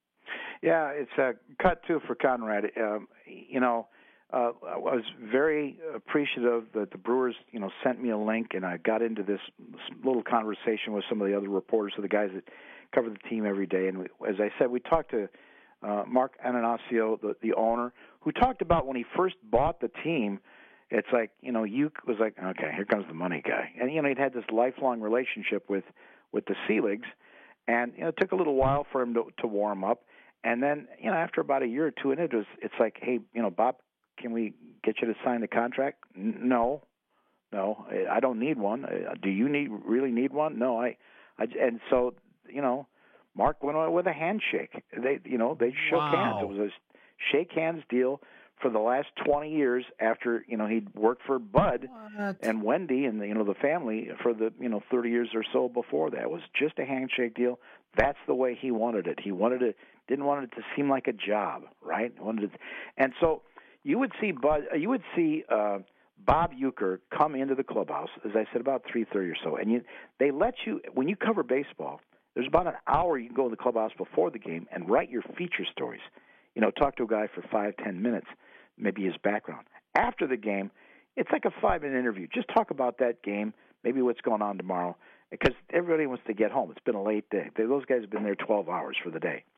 Yeah, it's a cut two for Conrad. Um, you know, uh, I was very appreciative that the Brewers, you know, sent me a link, and I got into this little conversation with some of the other reporters, so the guys that cover the team every day. And we, as I said, we talked to uh, Mark Ananasio, the, the owner, who talked about when he first bought the team. It's like, you know, you was like, okay, here comes the money guy, and you know, he'd had this lifelong relationship with with the Seeligs, and you know, it took a little while for him to, to warm up. And then, you know, after about a year or two in it, it was, it's like, hey, you know, Bob, can we get you to sign the contract? N- no, no, I don't need one. Uh, do you need really need one? No, I, I, and so, you know, Mark went on with a handshake. They, you know, they shook Wow. hands. It was a shake hands deal for the last twenty years after, you know, he'd worked for Bud What? and Wendy and, the, you know, the family for the, you know, thirty years or so before that. It was just a handshake deal. That's the way he wanted it. He wanted it, didn't want it to seem like a job, right? Wanted it, and so you would see Bud, you would see uh, Bob Uecker come into the clubhouse, as I said, about three thirty or so, and you, they let you, when you cover baseball, there's about an hour you can go in the clubhouse before the game and write your feature stories. You know, talk to a guy for five, ten minutes, maybe his background. After the game, it's like a five-minute interview. Just talk about that game, maybe what's going on tomorrow, because everybody wants to get home. It's been a late day. Those guys have been there twelve hours for the day.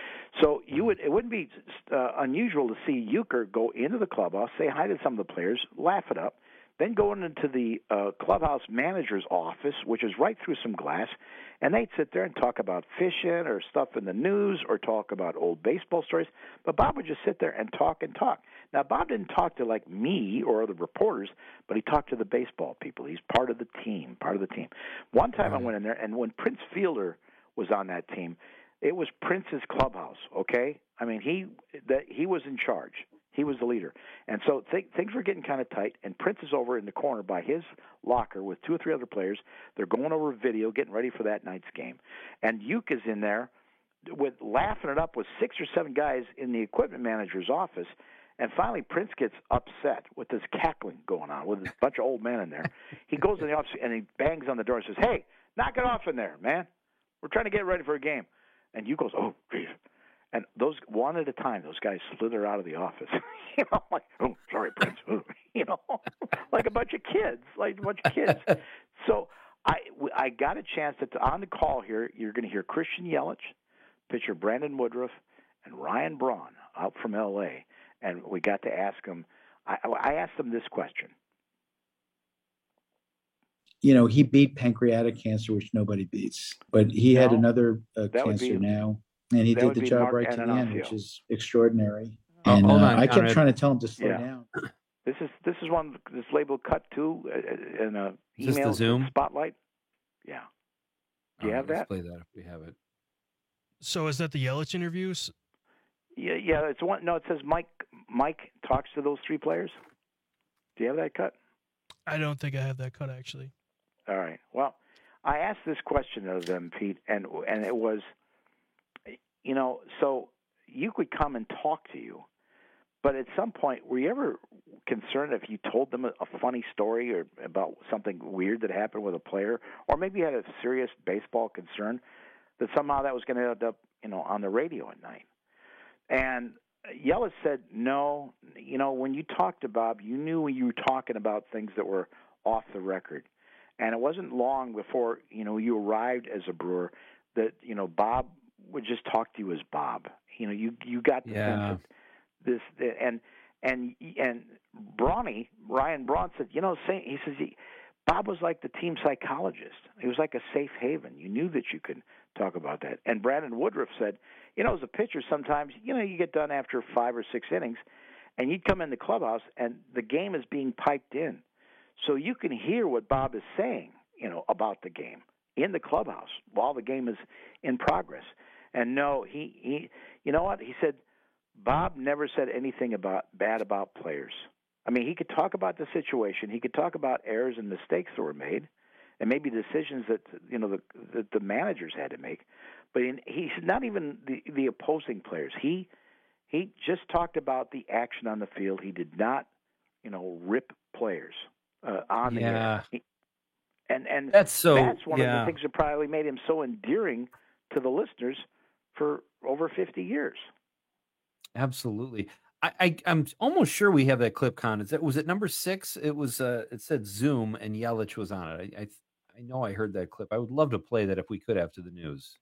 So you would it wouldn't be uh, unusual to see Uecker go into the clubhouse, say hi to some of the players, laugh it up, then go into the uh, clubhouse manager's office, which is right through some glass, and they'd sit there and talk about fishing or stuff in the news or talk about old baseball stories. But Bob would just sit there and talk and talk. Now, Bob didn't talk to, like, me or other reporters, but he talked to the baseball people. He's part of the team, part of the team. One time I went in there, and when Prince Fielder was on that team, it was Prince's clubhouse, okay? I mean, he that he was in charge. He was the leader. And so th- things were getting kind of tight, and Prince is over in the corner by his locker with two or three other players. They're going over video, getting ready for that night's game. And Uke is in there with laughing it up with six or seven guys in the equipment manager's office. And finally, Prince gets upset with this cackling going on with a bunch of old men in there. He goes in the office and he bangs on the door and says, "Hey, knock it off in there, man. We're trying to get ready for a game." And Uke goes, "Oh, geez." And those one at a time, those guys slither out of the office. you know, like, "Oh, sorry, Prince." you know, like a bunch of kids, like a bunch of kids. So I, I got a chance to on the call here. You're going to hear Christian Yelich, pitcher Brandon Woodruff, and Ryan Braun out from L A. And we got to ask them. I, I asked them this question. You know, he beat pancreatic cancer, which nobody beats. But he No, had another uh, that would cancer be- now, and he that did would the be job Mark right to the end, Ananafio. which is extraordinary. Oh, and hold uh, on, I kept Conrad. trying to tell him to slow Yeah. down. This is this is one this labeled cut two uh, in a Is this the email Zoom? spotlight. Yeah. Do you All have right, that? Let's play that if we have it. So is that the Yelich interviews? Yeah, yeah. It's one. No, it says Mike. Mike talks to those three players. Do you have that cut? I don't think I have that cut actually. All right. Well, I asked this question of them, Pete, and and it was, you know, so you could come and talk to you, but at some point, were you ever concerned if you told them a, a funny story or about something weird that happened with a player, or maybe you had a serious baseball concern, that somehow that was going to end up, you know, on the radio at night? And Yelich said, no, you know, when you talked to Bob, you knew you were talking about things that were off the record. And it wasn't long before, you know, you arrived as a Brewer that, you know, Bob would just talk to you as Bob. You know, you you got the Yeah. sense that this, and and and Brawny, Ryan Braun said, you know, say, he says, he, Bob was like the team psychologist. He was like a safe haven. You knew that you could talk about that. And Brandon Woodruff said, you know, as a pitcher, sometimes, you know, you get done after five or six innings, and you'd come in the clubhouse, and the game is being piped in. So you can hear what Bob is saying, you know, about the game in the clubhouse while the game is in progress. And no, he, he you know what? He said, Bob never said anything about bad about players. I mean, he could talk about the situation. He could talk about errors and mistakes that were made, and maybe decisions that, you know, the that the managers had to make. But in, he's not even the the opposing players. He he just talked about the action on the field. He did not, you know, rip players uh, on the Yeah. air. He, and and That's so- that's one of yeah. the things that probably made him so endearing to the listeners for over fifty years. Absolutely. I, I I'm almost sure we have that clip, Con. Is that was it number six? It was uh it said Zoom and Yelich was on it. I I, I know I heard that clip. I would love to play that if we could after the news.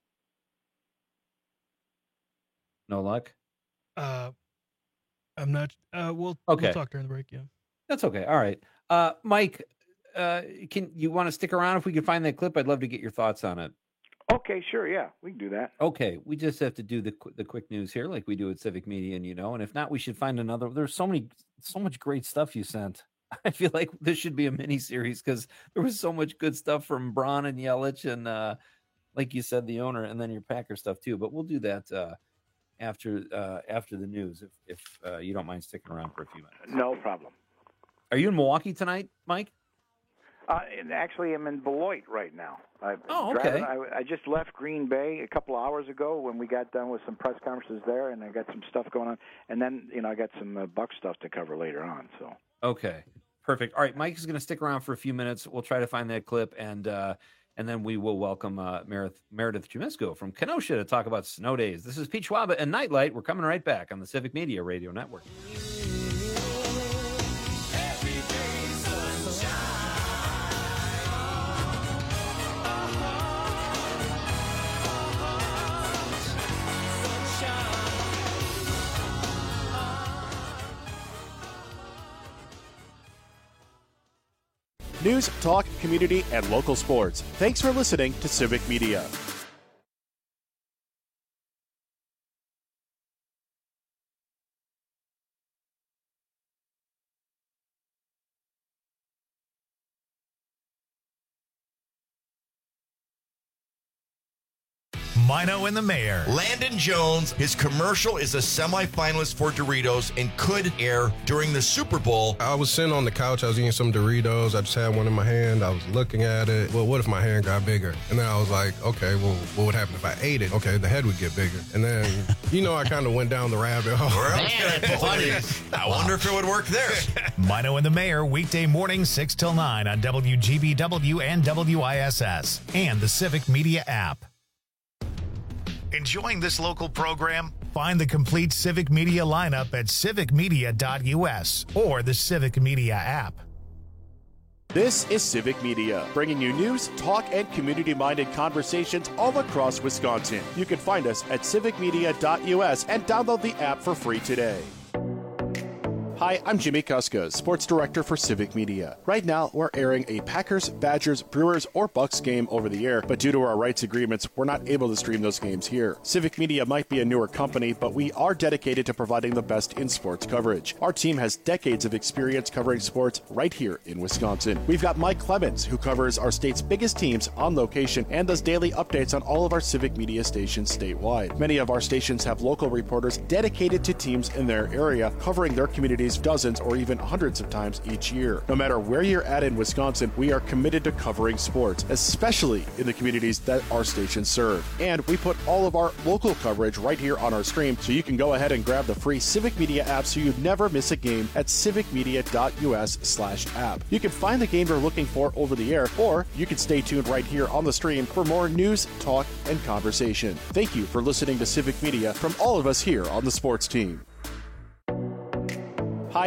No luck? Uh, I'm not. Uh, we'll Okay. we'll talk during the break. Yeah. That's okay. All right. Uh Mike, uh can you want to stick around if we can find that clip? I'd love to get your thoughts on it. Okay, sure, yeah, we can do that. Okay, we just have to do the qu- the quick news here, like we do at Civic Media, and you know, and if not, we should find another. There's so many, so much great stuff you sent. I feel like this should be a mini series because there was so much good stuff from Braun and Yelich, and uh, like you said, the owner, and then your Packer stuff too. But we'll do that uh, after uh, after the news, if if uh, you don't mind sticking around for a few minutes. No problem. Are you in Milwaukee tonight, Mike? Uh, and actually, I'm in Beloit right now. I, Oh, okay. driving- I, I just left Green Bay a couple of hours ago when we got done with some press conferences there, and I got some stuff going on. And then, you know, I got some uh, Buck stuff to cover later on. So. Okay, perfect. All right, Mike is going to stick around for a few minutes. We'll try to find that clip, and uh, and then we will welcome uh, Meredith, Meredith Jumisko from Kenosha to talk about snow days. This is Pete Schwaba and Nightlight. We're coming right back on the Civic Media Radio Network. News, talk, community, and local sports. Thanks for listening to Civic Media. Mino and the Mayor. Landon Jones, his commercial is a semifinalist for Doritos and could air during the Super Bowl. I was sitting on the couch, I was eating some Doritos, I just had one in my hand, I was looking at it. Well, what if my hand got bigger? And then I was like, okay, well, what would happen if I ate it? Okay, the head would get bigger. And then, you know, I kind of went down the rabbit hole. I wonder if it would work there. Mino and the Mayor, weekday morning, six till nine on W G B W and W I S S and the Civic Media app. Enjoying this local program? Find the complete Civic Media lineup at civic media dot U S or the Civic Media app. This is Civic Media, bringing you news, talk, and community-minded conversations all across Wisconsin. You can find us at civic media dot U S and download the app for free today. Hi, I'm Jimmy Kuska, Sports Director for Civic Media. Right now, we're airing a Packers, Badgers, Brewers, or Bucks game over the air, but due to our rights agreements, we're not able to stream those games here. Civic Media might be a newer company, but we are dedicated to providing the best in sports coverage. Our team has decades of experience covering sports right here in Wisconsin. We've got Mike Clemens, who covers our state's biggest teams on location and does daily updates on all of our Civic Media stations statewide. Many of our stations have local reporters dedicated to teams in their area, covering their communities dozens or even hundreds of times each year. No matter where you're at in Wisconsin, we are committed to covering sports, especially in the communities that our stations serve. And we put all of our local coverage right here on our stream, so you can go ahead and grab the free Civic Media app so you never miss a game at civic media dot U S slash app. You can find the game you're looking for over the air, or you can stay tuned right here on the stream for more news, talk, and conversation. Thank you for listening to Civic Media from all of us here on the sports team.